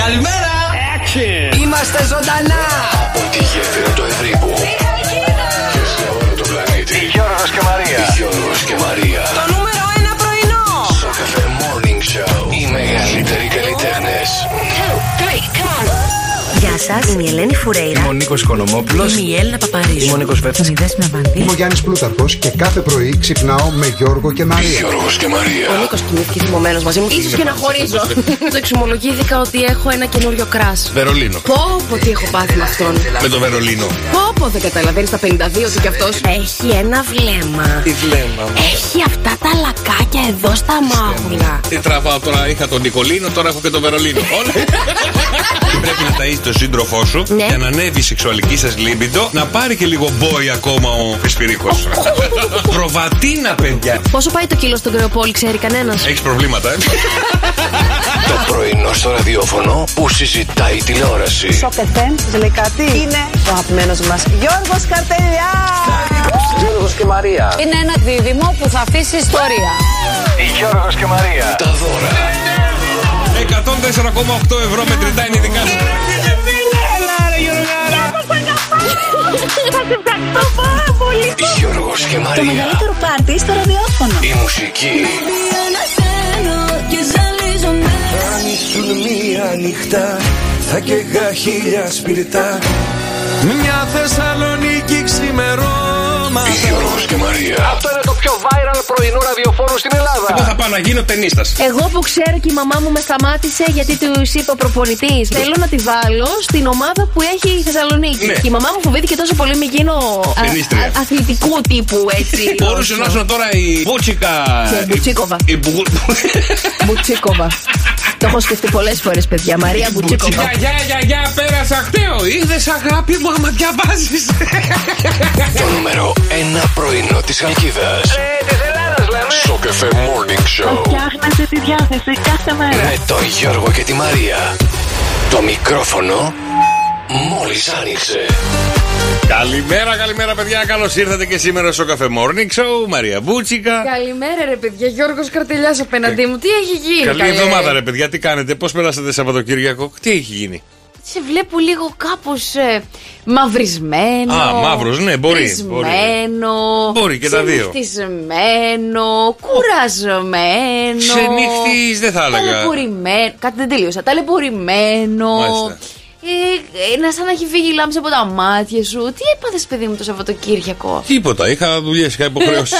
Καλημέρα! Action. Είμαστε ζωντανά από τη γέφυρα του Ευρύπου και σε όλο τον πλανήτη. Γιώργος και Μαρία. Γιώργος και Μαρία. Το νούμερο 1 πρωινό. Στο Cafe Morning Show. Οι μεγαλύτεροι καλλιτέχνες. Γεια σας, είμαι η Ελένη Φουρέιρα. Είμαι ο Νίκος Οικονομόπουλος. Είμαι η Έλληνα Παπαρίζου. Είμαι ο Νίκος Βέφτης. Είμαι η Δέσποινα Βανδύ. Είμαι ο Γιάννης Πλούταρχος και κάθε πρωί ξυπνάω με Γιώργο και Μαρία. Γιώργος και Μαρία. Ο Νίκος κοιμήθηκε θυμωμένος μαζί μου. Ίσως και να χωρίζω. Το εξομολογήθηκα ότι έχω ένα καινούριο κράσ. Βερολίνο. Πω, τι έχω πάθει με αυτόν. Με το Βερολίνο. Πω, δεν καταλαβαίνεις τα 52 ότι κι αυτός έχει ένα βλέμμα. Τι βλέμμα. Έχει αυτά τα λακάκια εδώ στα μάγουλα. Τι τραβάω τώρα, είχα τον Νικολίνο, τώρα έχω και τον Βερολίνο. Όλα. Πρέπει να ταΐσεις τον σύντροφό σου για να ανέβει η σεξουαλική σας λίμπιντο, να πάρει και λίγο μπόι ακόμα ο Φεσπυρίκος. Προβατίνα, παιδιά. Πόσο πάει το κιλό στον Κρεοπόλη, ξέρει κανένας? Έχεις προβλήματα, Το πρωινό στο ραδιόφωνο που συζητάει η τηλεόραση. Σοκ FM, σας λέει κάτι. Είναι ο αγαπημένος μας Γιώργος Καρτελιάς. Γιώργος και Μαρία. Είναι ένα δίδυμο που θα αφήσει ιστορία. Γιώργος και Μαρία. Τα δώρα. 104,8 ευρώ μετρητά είναι δικά σου. Θα σε ευχαριστώ πάρα πολύ. Γιώργος και Το Μαρία. μεγαλύτερο πάρτι στο ραδιόφωνο. Η μουσική. Αν ήσουν μία νύχτα θα καίγα χίλια σπιρτά. Μια Θεσσαλονίκη ξημερώματα. Γιώργος και Μαρία. Αυτό είναι το πιο viral πρωινό ραδιοφόρο στην Ελλάδα. Εγώ θα πάω να γίνω ταινίστας. Εγώ που ξέρω και η μαμά μου με σταμάτησε γιατί του είπε ο προπονητής. Θέλω να τη βάλω στην ομάδα που έχει η Θεσσαλονίκη. Ναι. Και η μαμά μου φοβήθηκε τόσο πολύ με γίνω Ταινίστρια. αθλητικού τύπου έτσι. Μπορούσε να είσαι τώρα η Μπούτσικα. Και Μπουτσίκοβα. Μπουτσίκοβα. Το έχω σκεφτεί πολλές φορές, παιδιά. Μαρία Μπουτσίκοβα. Γεια, πέρασα χταίο. Είδες, αγάπη μου, άμα διαβάζεις. Το νούμερο 1 πρωινό της Χαλκίδας. Της Ελλάδας λέμε. Στο Cafe Morning Show. Φτιάχνετε τη διάθεση κάθε μέρα. Με τον Γιώργο και τη Μαρία. Το μικρόφωνο μόλις άνοιξε. Καλημέρα, παιδιά. Καλώς ήρθατε και σήμερα στο Cafe Morning Show. Μαρία Μπούτσικα. Καλημέρα, ρε παιδιά. Γιώργος Καρτελιάς απέναντί μου. Τι έχει γίνει? Καλή εβδομάδα, ρε παιδιά. Τι κάνετε, πώς περάσατε Σαββατοκύριακο, τι έχει γίνει? Σε βλέπω λίγο κάπως μαυρισμένο. Μαύρος, ναι, μπορεί. Μπορεί και τα δύο. Ξενυχτισμένο, κουρασμένο. Ξενύχτης δεν θα έλεγα. Ταλαιπωρημένο. Κάτι δεν τελείωσα. Ταλαιπωρημένο. Μάλιστα. Να σαν να έχει φύγει η λάμψη από τα μάτια σου. Τι έπαθες, παιδί μου, το Σαββατοκύριακο? Τίποτα, είχα δουλειές, είχα υποχρεώσεις.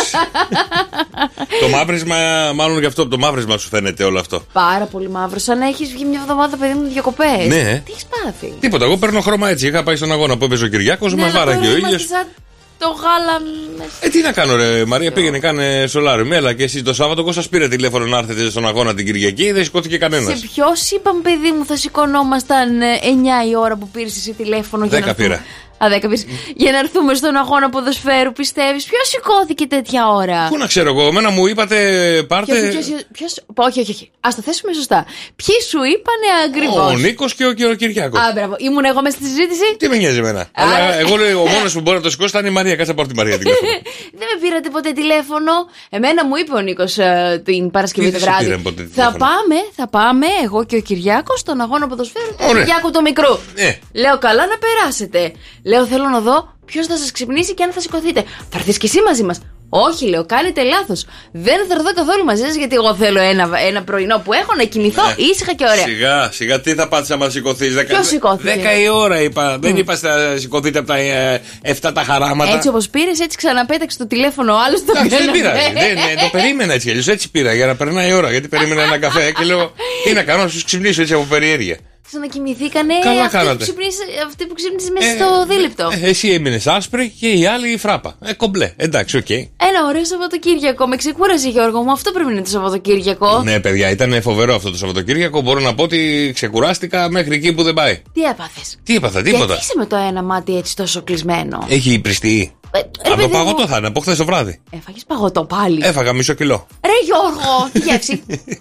Το μαύρισμα, μάλλον γι' αυτό από το μαύρισμα σου φαίνεται όλο αυτό. Πάρα πολύ μαύρο. Σαν να έχεις βγει μια εβδομάδα, παιδί μου, διακοπές. Ναι. Τι έχεις πάθει? Τίποτα, εγώ παίρνω χρώμα έτσι. Είχα πάει στον αγώνα που έπαιζε ο Κυριάκος, μας βάραγε ο ήλιος. Το γάλα μέσα. Τι να κάνω, ρε Μαρία, πήγαινε, κάνε σολάριο. Έλα και εσύ το Σάββατο, εγώ σας πήρα τηλέφωνο να έρθετε στον αγώνα την Κυριακή, δεν σηκώθηκε κανένας. Σε ποιος είπαμε, παιδί μου, θα σηκωνόμασταν 9 η ώρα που πήρες εσύ τηλέφωνο? 10 πήρα. 10 πήρες. Για να έρθουμε στον αγώνα ποδοσφαίρου, πιστεύεις? Ποιος σηκώθηκε τέτοια ώρα? Πού να ξέρω εγώ, εμένα μου είπατε πάρτε. Όχι. Ας το θέσουμε σωστά. Ποιοι σου είπανε ακριβώς? Ο Νίκος και ο Κυριάκος. Μπράβο. Ήμουν εγώ μέσα στη συζήτηση. Τι με νοιάζει εμένα. Αλλά εγώ λέω ο μόνος που μπορεί να το σηκώσει ήταν η Μαρία. Κάτσε να πάρω τη Μαρία τηλέφωνο. Δεν με πήρατε ποτέ τηλέφωνο. Εμένα μου είπε ο Νίκος την Παρασκευή το βράδυ. Θα πάμε εγώ και ο Κυριάκος στον αγώνα ποδοσφαίρου του Κυριάκου το μικρού. Λέω καλά να περάσετε. Λέω θέλω να δω ποιος θα σας ξυπνήσει και αν θα σηκωθείτε. Θα έρθεις κι εσύ μαζί μας? Όχι, λέω, κάνετε λάθος. Δεν θα έρθω καθόλου μαζί σας γιατί εγώ θέλω ένα πρωινό που έχω να κοιμηθώ ήσυχα και ωραία. Σιγά, τι θα πάτε να σηκωθείς? Ποιος σηκώθηκε? 10 η ώρα είπα. Δεν είπα να σηκωθείτε από τα 7 τα χαράματα. Έτσι όπως πήρες, έτσι ξαναπέταξε το τηλέφωνο ο άλλος. Δεν πειράζει. Το περίμενα έτσι αλλιώς. Έτσι πήρα για να περνάει η ώρα. Γιατί περίμενα ένα καφέ και λέω τι να κάνω, να σου ξυπνήσω έτσι από περιέργεια. Ξανακοιμηθήκανε αυτοί που ξύπνησε μέσα στο δίληπτο. Εσύ έμεινες άσπρη και οι άλλοι η φράπα. Κομπλέ. Εντάξει, οκ. Ένα ωραίο Σαββατοκύριακο. Με ξεκούρασε, Γιώργο μου. Αυτό πρέπει να είναι το Σαββατοκύριακο. Ναι, παιδιά, ήταν φοβερό αυτό το Σαββατοκύριακο. Μπορώ να πω ότι ξεκουράστηκα μέχρι εκεί που δεν πάει. Τι έπαθες? Τι έπαθα, τίποτα. Γιατί είσαι με το ένα μάτι έτσι τόσο κλεισμένο? Έχει πριστεί. Από το παγωτό θα είναι, από χθες το βράδυ. Έφαγες παγωτό πάλι? Έφαγα μισό κιλό. Ρε Γιώργο, τι γεύση?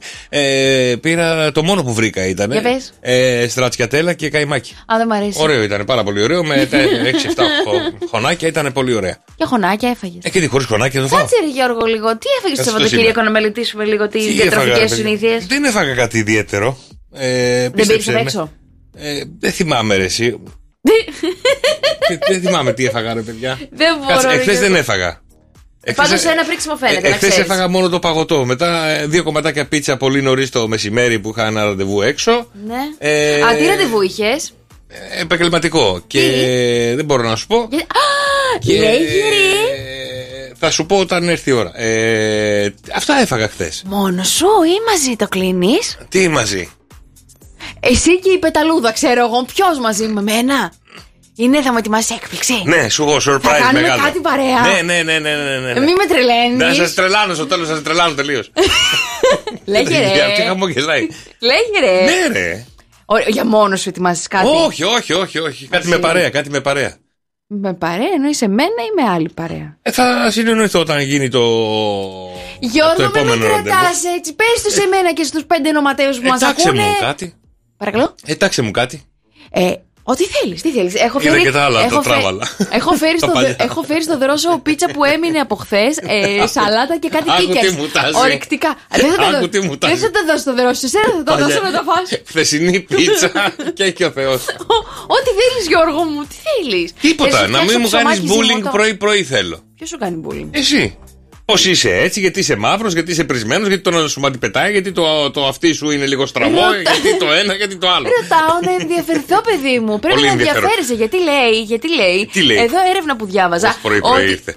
Πήρα το μόνο που βρήκα ήταν. Για πες. Στρατσιατέλα και καϊμάκι. Α, δεν μ' αρέσει. Ωραίο ήταν, πάρα πολύ ωραίο. Με 6-7 χωνάκια ήταν πολύ ωραία. Και χωνάκια έφαγες? Και τι χωρίς χωνάκια δεν φάω. Κάτσε ρε Γιώργο λίγο. Τι έφαγες το Σαββατοκύριακο να μελετήσουμε λίγο τις διατροφικές συνήθειες? Δεν έφαγα κάτι ιδιαίτερο. Δεν πήρες έξω? Δεν θυμάμαι ρε εσύ. Δεν θυμάμαι τι έφαγα ρε παιδιά. Δεν μπορώ. Εχθές δεν έφαγα. Πάντως ένα φρίξιμο φαίνεται. Εχθές έφαγα μόνο το παγωτό. Μετά 2 κομματάκια πίτσα πολύ νωρίς το μεσημέρι που είχα ένα ραντεβού έξω. Ναι. Τι ραντεβού είχες? Επαγγελματικό. Και δεν μπορώ να σου πω. Λέγει. Θα σου πω όταν έρθει η ώρα. Αυτά έφαγα χθες. Μόνο σου ή μαζί το κλείνεις? Τι μαζί? Εσύ και η πεταλούδα, ξέρω εγώ. Ποιος μαζί με μένα? Είναι, θα μου ετοιμάσεις έκπληξη? Ναι, σου έχω surprise θα κάνουμε μεγάλο. κάτι παρέα? Ναι. Μη με τρελαίνεις. Να σας τρελάνω στο τέλος, σας τρελάνω τελείως. Λέγε ρε. Τι χαμογελάει. Λέγε ρε. Ναι ρε. Για μόνο σου ετοιμάσεις κάτι? Όχι. Κάτι με παρέα. Με παρέα εννοείς εμένα ή με άλλη παρέα? Θα συνεννοηθώ όταν γίνει το Γιώργο, το με κρατάς έτσι. Πες το σε μένα και στους 5 νοματέους που μας ακούνε. Τάξε μου κάτι. Παρακαλώ. Τάξε μου κάτι. Ό,τι θέλεις, τι θέλεις. Έχω φέρει στο δρόσο πίτσα που έμεινε από χθες, σαλάτα και κάτι κίκες. Ορεικτικά. Δεν θα τα δώσω στο δρόσο, εσένα θα τα δώσω να τα φας. Χθεσινή πίτσα και ο Θεός. Ό,τι θέλεις Γιώργο μου, τι θέλεις. Τίποτα, να μην μου κάνεις bullying πρωί-πρωί θέλω. Ποιος σου κάνει bullying? Εσύ. Πώς είσαι έτσι, γιατί είσαι μαύρος, γιατί είσαι πρισμένος, γιατί το σου πετάει, γιατί το αυτί σου είναι λίγο στραβό, γιατί το ένα, γιατί το άλλο. Ρωτάω να ενδιαφερθώ, παιδί μου. Πρέπει να ενδιαφέρεσαι. Γιατί λέει. Εδώ έρευνα που διάβαζα. Πρωί ήρθε.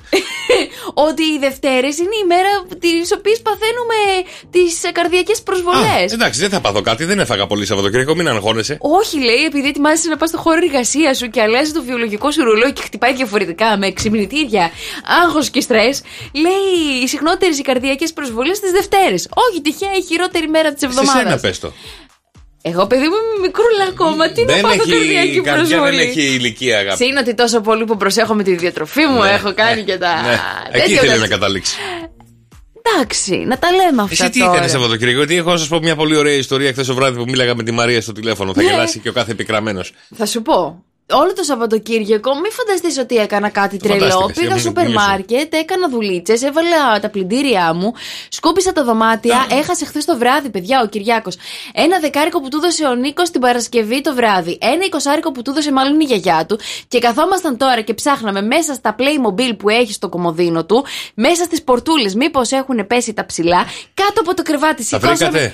Ότι οι Δευτέρες είναι η μέρα τις οποίες παθαίνουμε τις καρδιακές προσβολές. Εντάξει, δεν θα πάθω κάτι, δεν έφαγα πολύ Σαββατοκύριακο, μην αγχώνεσαι. Όχι, λέει, επειδή ετοιμάζεσαι να πας στο χώρο εργασίας σου και αλλάζει το βιολογικό σου ρολόι και χτυπάει διαφορετικά με ξυπνητήρια, άγχος και στρες. Λέει οι συχνότερες οι καρδιακές προσβολές τις Δευτέρες. Όχι, τυχαία η χειρότερη μέρα της εβδομάδας. Σε σένα πες το. Εγώ, παιδί μου, είμαι μικρούλα ακόμα. Τι να πάθω καρδιακή προσβολή? Δεν έχει ηλικία, αγάπη. Συν ότι τόσο πολύ που προσέχω με τη διατροφή μου, έχω κάνει και τα. Εκεί ήθελε να καταλήξει. Εντάξει, να τα λέμε αυτά. Εσύ τι έκανε Σαββατοκύριακο? Γιατί έχω να σα πω μια πολύ ωραία ιστορία χθες το βράδυ που μίλαγα με τη Μαρία στο τηλέφωνο. Θα γελάσει και ο κάθε επικραμμένος. Θα σου πω. Όλο το Σαββατοκύριακο, μην φανταστείς ότι έκανα κάτι τρελό. Πήγα στο σούπερ μάρκετ, έκανα δουλίτσες, έβαλα τα πλυντήριά μου, σκούπισα τα δωμάτια. Έχασε χθες το βράδυ, παιδιά, ο Κυριάκος. Ένα 10 που του έδωσε ο Νίκος την Παρασκευή το βράδυ. Ένα 20 που του έδωσε μάλλον η γιαγιά του. Και καθόμασταν τώρα και ψάχναμε μέσα στα Playmobil που έχει στο κομοδίνο του, μέσα στις πορτούλες, μήπως έχουν πέσει τα ψηλά, κάτω από το κρεβάτι. Σηκώσαμε.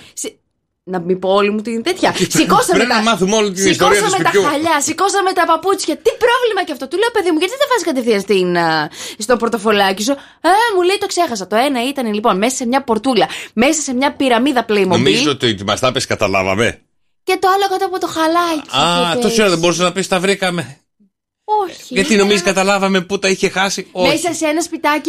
Να μην πω όλη μου την τέτοια. Σηκώσαμε να μάθουμε όλη την ιστορία του σπιτιού. Σηκώσαμε τα χαλιά, σηκώσαμε τα παπούτσια. Τι πρόβλημα και αυτό? Του λέω, παιδί μου, γιατί δεν βάζει κατευθείαν στο πορτοφολάκι σου? Μου λέει, το ξέχασα. Το ένα ήταν λοιπόν μέσα σε μια πορτούλα, μέσα σε μια πυραμίδα Playmobil. Νομίζω ότι μας τα πες, καταλάβαμε. Και το άλλο κάτω από το χαλάκι. Τόσο δεν μπορούσε να πεις, τα βρήκαμε. Όχι. Γιατί νομίζεις καταλάβαμε πού τα είχε χάσει? Μέσα σε ένα σπιτάκι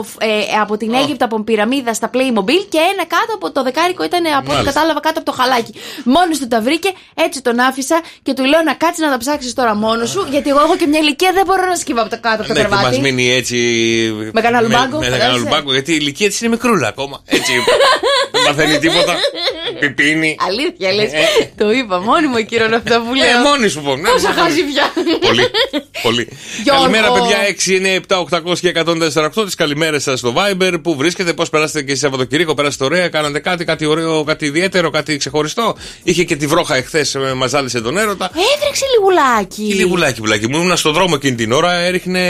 από την Αίγυπτο, από πυραμίδα στα Playmobil, και ένα κάτω από το 10 ήταν, από ό,τι κατάλαβα, κάτω από το χαλάκι. Μόνος του τα βρήκε, έτσι τον άφησα και του λέω να κάτσει να τα ψάξεις τώρα μόνος σου, γιατί εγώ έχω και μια ηλικία, δεν μπορώ να σκύβω από το κάτω από το κρεβάτι. Μας μείνει έτσι. Με κανένα λουμπάγκο. Με κανένα λουμπάγκο, γιατί η ηλικία της είναι μικρούλα ακόμα. Έτσι. Δεν παθαίνει τίποτα. Πιπίνει. Αλήθεια λες. Το είπα, μόνη μου εκείνον αυτό που λέω. Μόνη σου πω. Πόσα χάζει πια. Πολύ. Καλημέρα, παιδιά. 697-800 και 148. Τις καλημέρες σας στο Viber. Πού βρίσκεται, πώς περάσετε και εσείς Σαββατοκύριακο? Περάσετε ωραία, κάνατε κάτι ωραίο, κάτι ιδιαίτερο, κάτι ξεχωριστό? Είχε και τη βρόχα εχθές, μας ζάλισε τον έρωτα. Έτρεξε λιγουλάκι. Τι λιγουλάκι, πουλάκι μου. Ήμουν στον δρόμο εκείνη την ώρα, έριχνε.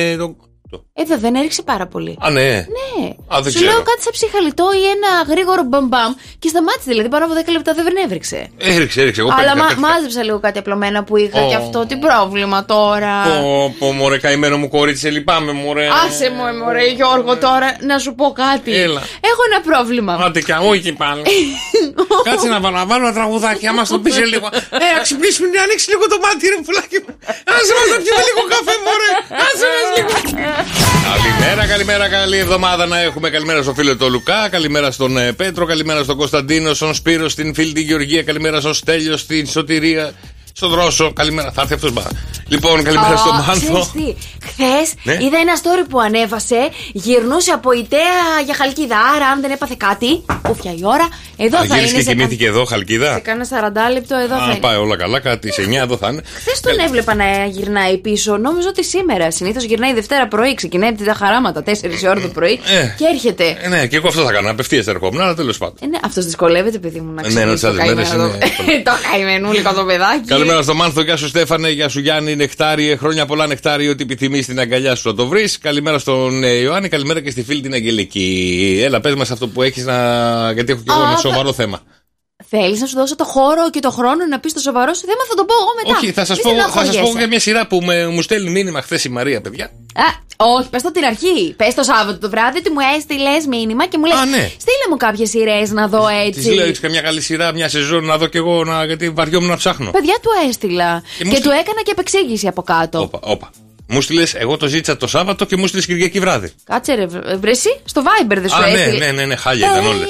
Εδώ δεν έριξε πάρα πολύ. Α, ναι. Ναι. Σου λέω κάτι σαν ψυχαλιτό ή ένα γρήγορο μπαμπαμ και σταμάτησε. Δηλαδή πάνω από 10 λεπτά δεν έβριξε. Έριξε. Εγώ αλλά μάζεψα λίγο κάτι απλωμένα που είχα και αυτό. Τι πρόβλημα τώρα? Πω, μωρέ, καημένο μου κορίτσι, λυπάμαι, μωρέ. Άσε μου, μωρέ, Γιώργο, τώρα να σου πω κάτι. Έλα. Έχω ένα πρόβλημα. Άντε κι όχι πάλι. Κάτσε να βάλω ένα τραγουδάκι, άμα στο πει λίγο. Να ξυπνήσουμε, να ανοίξει λίγο το μάτι, ρε πουλάκι μου. Άσε μας να πιούμε λίγο καφέ, μωρέ. Άσε μας λίγο. Καλημέρα, καλή εβδομάδα να έχουμε. Καλημέρα στον φίλο τον Λουκά, καλημέρα στον Πέτρο, καλημέρα στον Κωνσταντίνο, στον Σπύρο, στην φίλη τη Γεωργία, καλημέρα στον Στέλιο, στην Σωτηρία, Στον Δρόσο, καλημέρα. Θα έρθει αυτός. Λοιπόν, καλημέρα στον Μάνθο. Χθες είδα ένα story που ανέβασε. Γυρνούσε από Ιταία για Χαλκίδα. Άρα, αν δεν έπαθε κάτι, ούφια η ώρα, εδώ θα είναι. Και κοιμήθηκε εδώ, Χαλκίδα. Σε κάνα 40 λεπτό εδώ θα είναι. Πάει όλα καλά, κάτι σε 9 εδώ θα είναι. Χθες τον έβλεπα να γυρνάει πίσω. Νόμιζα ότι σήμερα. Συνήθως γυρνάει Δευτέρα πρωί. Ξεκινάει από τα χαράματα 4 ώρα το πρωί και έρχεται. Ναι, και εγώ αυτό θα κάνω. Απευθείας ερχόμουν, αλλά τέλος πάντων. Ναι, αυτός δυσκολεύεται, παιδί μου, να ξέρει. Ναι, τις άλλες μέρες είναι. Το καημενούλικο το παιδάκι. Καλημέρα στο Μάνθο, γεια σου Στέφανε, γεια σου Γιάννη, Νεκτάριε. Χρόνια πολλά, Νεκτάριε, ό,τι επιθυμείς στην αγκαλιά σου θα το βρεις. Καλημέρα στον Ιωάννη, καλημέρα και στη φίλη την Αγγελική. Έλα, πες μας αυτό που έχεις γιατί έχω και εγώ ένα σοβαρό θέμα. Θέλεις να σου δώσω το χώρο και το χρόνο να πεις το σοβαρό σου θέμα, θα το πω εγώ μετά. Όχι, θα σας πω για μια σειρά που μου στέλνει μήνυμα χθες η Μαρία, παιδιά. Όχι, πες το την αρχή. Πες το Σάββατο το βράδυ ότι μου έστειλες μήνυμα και μου λες στείλε μου κάποιες σειρές να δω έτσι. Της λέω, έχεις καμιά καλή σειρά, μια σεζόν να δω κι εγώ, γιατί βαριόμουν να ψάχνω. Παιδιά, του έστειλα και του έκανα και επεξήγηση από κάτω. Όπα. Μου στείλες, εγώ το ζήτησα το Σάββατο και μου στείλες Κυριακή βράδυ. Κάτσε ρε, βρεσί, στο Viber δεν σου έστειλε. Ναι, χάλια ήταν όλες.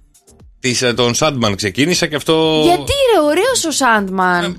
Τον Σάντμαν ξεκίνησα και αυτό. Γιατί ρε, ωραίος ο Σάντμαν.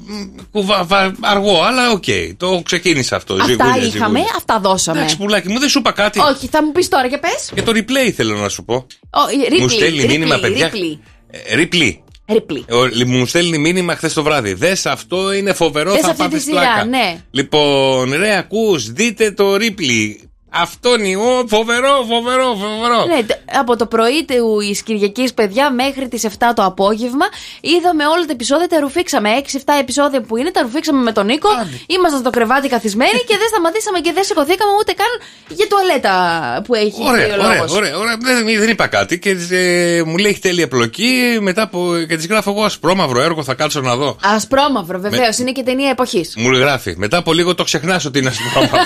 Αργό, αλλά οκ. Το ξεκίνησα αυτό. Αυτά είχαμε, αυτά δώσαμε. Εντάξει, πουλάκι μου, δεν σου είπα κάτι. Όχι, θα μου πεις τώρα και πες. Και το replay θέλω να σου πω. Μου στέλνει μήνυμα, παιδιά. Replay. Μου στέλνει μήνυμα χθες το βράδυ. Δες, αυτό είναι φοβερό, θα πάθεις πλάκα. Ναι. Λοιπόν, ρε, ακούς, δείτε το replay. Αυτό είναι φοβερό. Ναι, από το πρωί της Κυριακής, παιδιά, μέχρι τις 7 το απόγευμα είδαμε όλα τα επεισόδια, τα ρουφήξαμε. 6-7 επεισόδια που είναι, τα ρουφήξαμε με τον Νίκο. Ήμασταν στο κρεβάτι καθισμένοι και δεν σταματήσαμε και δεν σηκωθήκαμε ούτε καν για τουαλέτα που έχει. Ωραία. Δεν είπα κάτι και μου λέει έχει τέλεια πλοκή. Μετά και της γράφω εγώ ασπρόμαυρο έργο, θα κάτσω να δω. Ασπρόμαυρο, βεβαίως, είναι και ταινία εποχής. Μου γράφει. Μετά από λίγο το ξεχνάς ότι είναι ασπρόμαυρο.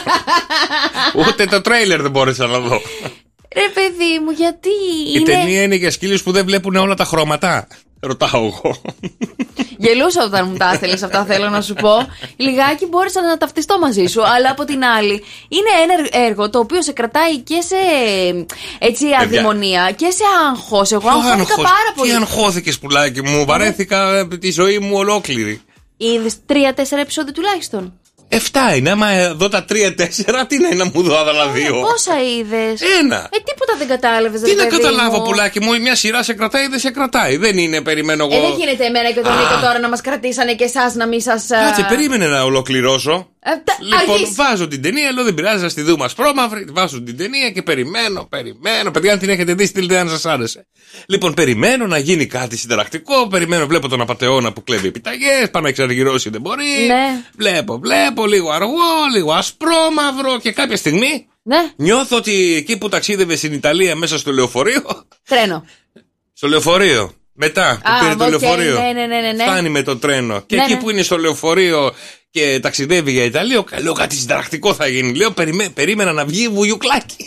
Ούτε το τρέιλερ δεν μπόρεσα να δω. Ρε παιδί μου, γιατί η ταινία είναι για σκύλους που δεν βλέπουν όλα τα χρώματα. Ρωτάω εγώ. Γελούσα όταν μου τα έστελες αυτά, θέλω να σου πω. Λιγάκι μπόρεσα να ταυτιστώ μαζί σου, αλλά από την άλλη είναι ένα έργο το οποίο σε κρατάει και σε έτσι αδειμονία και σε άγχος. Εγώ αγχώθηκα πάρα πολύ. Τι αγχώθηκες, πουλάκι μου? Βαρέθηκα τη ζωή μου ολόκληρη. Είδες 3-4 επεισόδια τουλάχιστον? 7 είναι, άμα δω τα 3-4, τι είναι να μου δω άλλα 2. Πόσα είδες? 1. Τίποτα δεν κατάλαβες. Τι να καταλάβω, πουλάκι μου, μια σειρά σε κρατάει, δεν σε κρατάει. Δεν είναι, περιμένω εγώ. Δεν γίνεται εμένα και τον Νίκο τώρα να μας κρατήσανε και εσάς να μην σας. Κάτσε, περίμενε να ολοκληρώσω. Λοιπόν, βάζω την ταινία, λέω δεν πειράζει, να στη δούμε ασπρόμαυρη. Βάζω την ταινία και περιμένω. Παιδιά, αν την έχετε δει, στείλτε αν σας άρεσε. Λοιπόν, περιμένω να γίνει κάτι συνταρακτικό. Περιμένω, βλέπω τον απατεώνα που κλέβει επιταγές. Πάει να ξαναγυρώσει, δεν μπορεί. Ναι. Βλέπω λίγο αργό, λίγο ασπρόμαυρο και κάποια στιγμή νιώθω ότι εκεί που ταξίδευε στην Ιταλία μέσα στο λεωφορείο. Τρένο. Στο λεωφορείο. Μετά που πήρε το λεωφορείο. Ναι. Φτάνει με το τρένο. Και εκεί που είναι στο λεωφορείο και ταξιδεύει για Ιταλία, λέω κάτι συνταρακτικό θα γίνει. Λέω περίμενα να βγει Βουγιουκλάκι.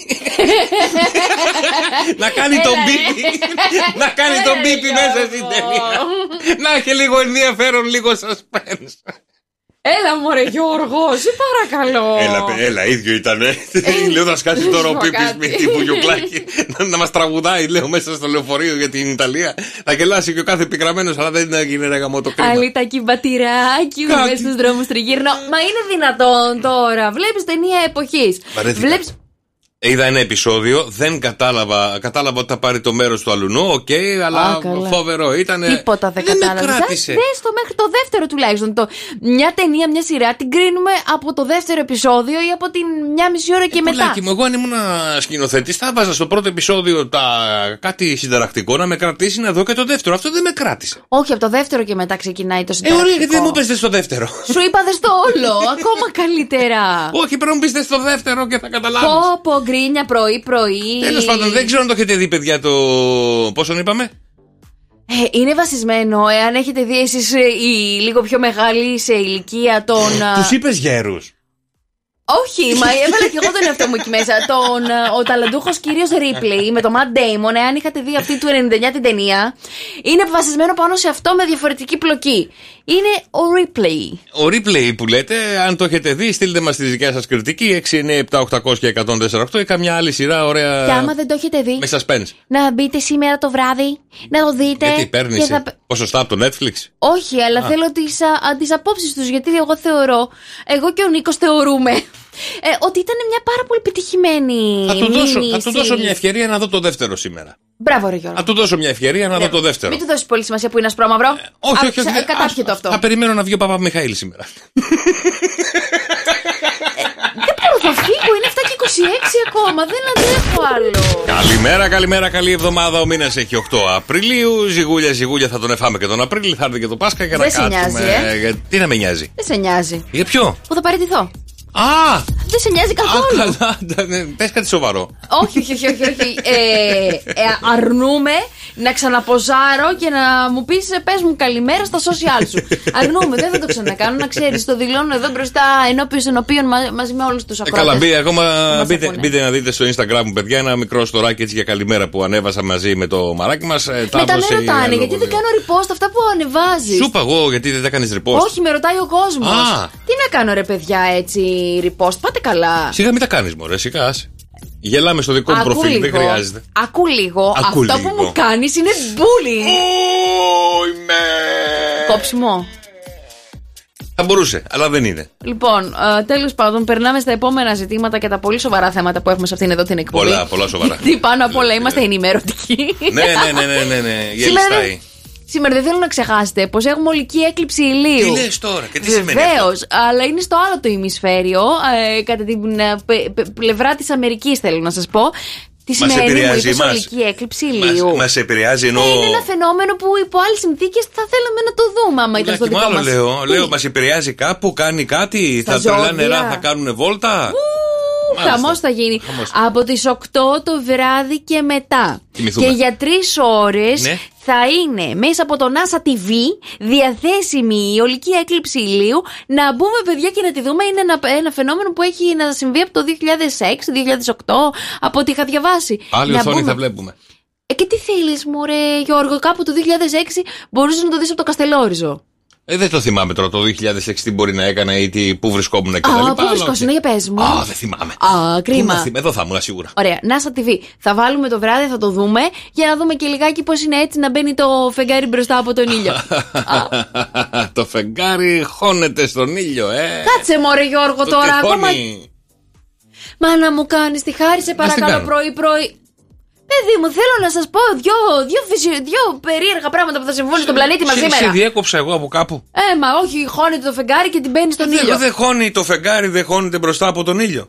Να κάνει τον μπίπι. Να κάνει τον μπίπι μέσα στην ταινία. Να έχει λίγο ενδιαφέρον, λίγο suspense. Έλα μωρέ Γιώργο, σε παρακαλώ. Έλα, ίδιο ήτανε. Λέω θα σκάσει τώρα ο Πίπης με τη Βουγιουκλάκι να μας τραγουδάει, λέω, μέσα στο λεωφορείο για την Ιταλία. Θα γελάσει και ο κάθε πικραμένος, αλλά δεν έγινε ρε γαμό το κρίμα. Αλίτακι μπατηράκι, μέσα στους δρόμους τριγύρνω. Μα είναι δυνατόν τώρα? Βλέπεις ταινία εποχής. Βλέπεις. Είδα ένα επεισόδιο, δεν κατάλαβα ότι θα πάρει το μέρος του αλουνού, οκ, αλλά φοβερό ήταν. Τίποτα δεν κατάλαβα. Δες το μέχρι το δεύτερο τουλάχιστον. Μια ταινία, μια σειρά την κρίνουμε από το δεύτερο επεισόδιο ή από την μια μισή ώρα και μετά. Πουλάκι μου, εγώ αν ήμουν σκηνοθέτης θα βάζα στο πρώτο επεισόδιο κάτι συνταρακτικό να με κρατήσει να δω και το δεύτερο. Αυτό δεν με κράτησε. Όχι, από το δεύτερο και μετά ξεκινάει το συνταρακτικό. Ωραία, γιατί δεν μου πες στο δεύτερο. Σου είπα δε στο όλο, ακόμα καλύτερα. Όχι, πρέπει να μου πεις στο δεύτερο και θα καταλάβεις. Γκρίνια πρωί. Τέλος πάντων, δεν ξέρω αν το έχετε δει, παιδιά, το. Πόσον είπαμε? Είναι βασισμένο, εάν έχετε δει εσείς οι λίγο πιο μεγάλοι σε ηλικία τον. Τους είπες γέρους? Όχι, μα έβαλα και εγώ τον εαυτό μου εκεί μέσα. Ο ταλαντούχος κύριος Ripley με τον Matt Damon, εάν είχατε δει αυτή του 99 την ταινία, είναι βασισμένο πάνω σε αυτό με διαφορετική πλοκή. Είναι ο Ripley. Ο Ripley που λέτε, αν το έχετε δει, στείλτε μας τη δικιά σας κριτική. 697-800 και 104,8 ή καμιά άλλη σειρά ωραία. Και άμα δεν το έχετε δει, με suspense. να μπείτε σήμερα το βράδυ να το δείτε. Γιατί παίρνεις ποσοστά από το Netflix? Όχι, αλλά θέλω τις απόψεις τους. Γιατί εγώ και ο Νίκος θεωρούμε ότι ήταν μια πάρα πολύ πετυχημένη. Θα του δώσω μια ευκαιρία να δω το δεύτερο σήμερα. Μπράβο, ρε Γιώργο. Θα του δώσω μια ευκαιρία να δω το δεύτερο. Μην του δώσεις πολύ σημασία που είναι ασπρόμαυρο. Όχι. Κατάρχετο αυτό. Θα περιμένω να βγει ο Παπαμιχαήλ σήμερα. Δεν μπορώ, θα φύγω. Είναι 7:26 ακόμα. Δεν αντέχω άλλο. Καλημέρα, καλή εβδομάδα. Ο μήνας έχει 8 Απριλίου. Ζυγούλια θα τον εφάμε και τον Απρίλιο. Θα έρθει και το Πάσχα και να κάτσουμε. Δεν σε νοιάζει, Τι να με νοιάζει? Δεν σε νοιάζει. Για ποιο? Που θα παραιτηθώ. Δεν σε νοιάζει καθόλου. Καλά, πες κάτι σοβαρό. Όχι. Αρνούμε να ξαναποζάρω και να μου πεις πες μου καλημέρα στα social σου. Αρνούμε, δεν θα το ξανακάνω, να ξέρεις. Το δηλώνω εδώ μπροστά ενώπιον οποίων μαζί με όλους τους ακροατές. Καλά, μπείτε να δείτε στο Instagram μου, παιδιά, ένα μικρό στοράκι έτσι για καλημέρα που ανέβασα μαζί με το μαράκι μας. Μετά με ρωτάνε γιατί δεν κάνω repost αυτά που ανεβάζεις. Σου είπα εγώ γιατί δεν τα κάνεις repost. Όχι, με ρωτάει ο κόσμος. Τι να κάνω, ρε παιδιά, έτσι repost? Πάτε καλά. Σιγά μην τα κάνεις, μωρέ, σιγά. Γελάμε στο δικό μου προφίλ, δεν χρειάζεται. Ακού λίγο. Αυτό που μου κάνεις είναι bullying. Κόψιμο. Θα μπορούσε, αλλά δεν είναι. Λοιπόν, τέλος πάντων, περνάμε στα επόμενα ζητήματα και τα πολύ σοβαρά θέματα που έχουμε σε αυτήν εδώ την εκπομπή. Πολλά σοβαρά. Γιατί πάνω απ' όλα είμαστε ενημερωτικοί. Ναι. Σήμερα δεν θέλω να ξεχάσετε πως έχουμε ολική έκλειψη ηλίου. Τι λες τώρα και τι σημαίνει? Βεβαίως, αλλά είναι στο άλλο το ημισφαίριο, κατά την πλευρά της Αμερικής θέλω να σας πω. Τι σημαίνει μου είπες ολική έκλειψη ηλίου? Μας επηρεάζει ενώ... Είναι ένα φαινόμενο που υπό άλλες συνθήκες θα θέλαμε να το δούμε άμα ήταν στο δικό μας. Λέω, μας επηρεάζει κάπου, κάνει κάτι, θα τρελά νερά, θα κάνουν βόλτα. Χαμός θα γίνει. Από τις 8 το βράδυ και μετά. Και για 3 ώρες θα είναι μέσα από το NASA TV διαθέσιμη η ολική έκλειψη ηλίου. Να μπούμε, παιδιά, και να τη δούμε. Είναι ένα φαινόμενο που έχει να συμβεί από το 2006-2008, από ό,τι είχα διαβάσει. Άλλη οθόνη θα βλέπουμε. Και τι θέλεις, μωρέ Γιώργο, κάπου το 2006 μπορούσες να το δεις από το Καστελόριζο. Δεν το θυμάμαι τώρα το 2006 τι μπορεί να έκανα ή πού βρισκόμουν και τα λοιπά. Πού βρισκόσουν, για πες μου. Δεν θυμάμαι. Κρίμα. Εδώ θα ήμουν σίγουρα. Ωραία, NASA TV. Θα βάλουμε το βράδυ, θα το δούμε για να δούμε και λιγάκι πώς είναι έτσι να μπαίνει το φεγγάρι μπροστά από τον ήλιο. Το φεγγάρι χώνεται στον ήλιο, Κάτσε, μωρέ Γιώργο, τώρα ακόμα. Μα να μου κάνεις τη χάρη, σε παρακαλώ, πρωί-πρωί. Παιδί μου, θέλω να σας πω δυο περίεργα πράγματα που θα συμβούν στον πλανήτη μας σήμερα. Σε διέκοψα εγώ από κάπου. Μα όχι, χώνεται το φεγγάρι και την μπαίνει στον ήλιο. Δεν χώνει το φεγγάρι, δεν χώνεται μπροστά από τον ήλιο.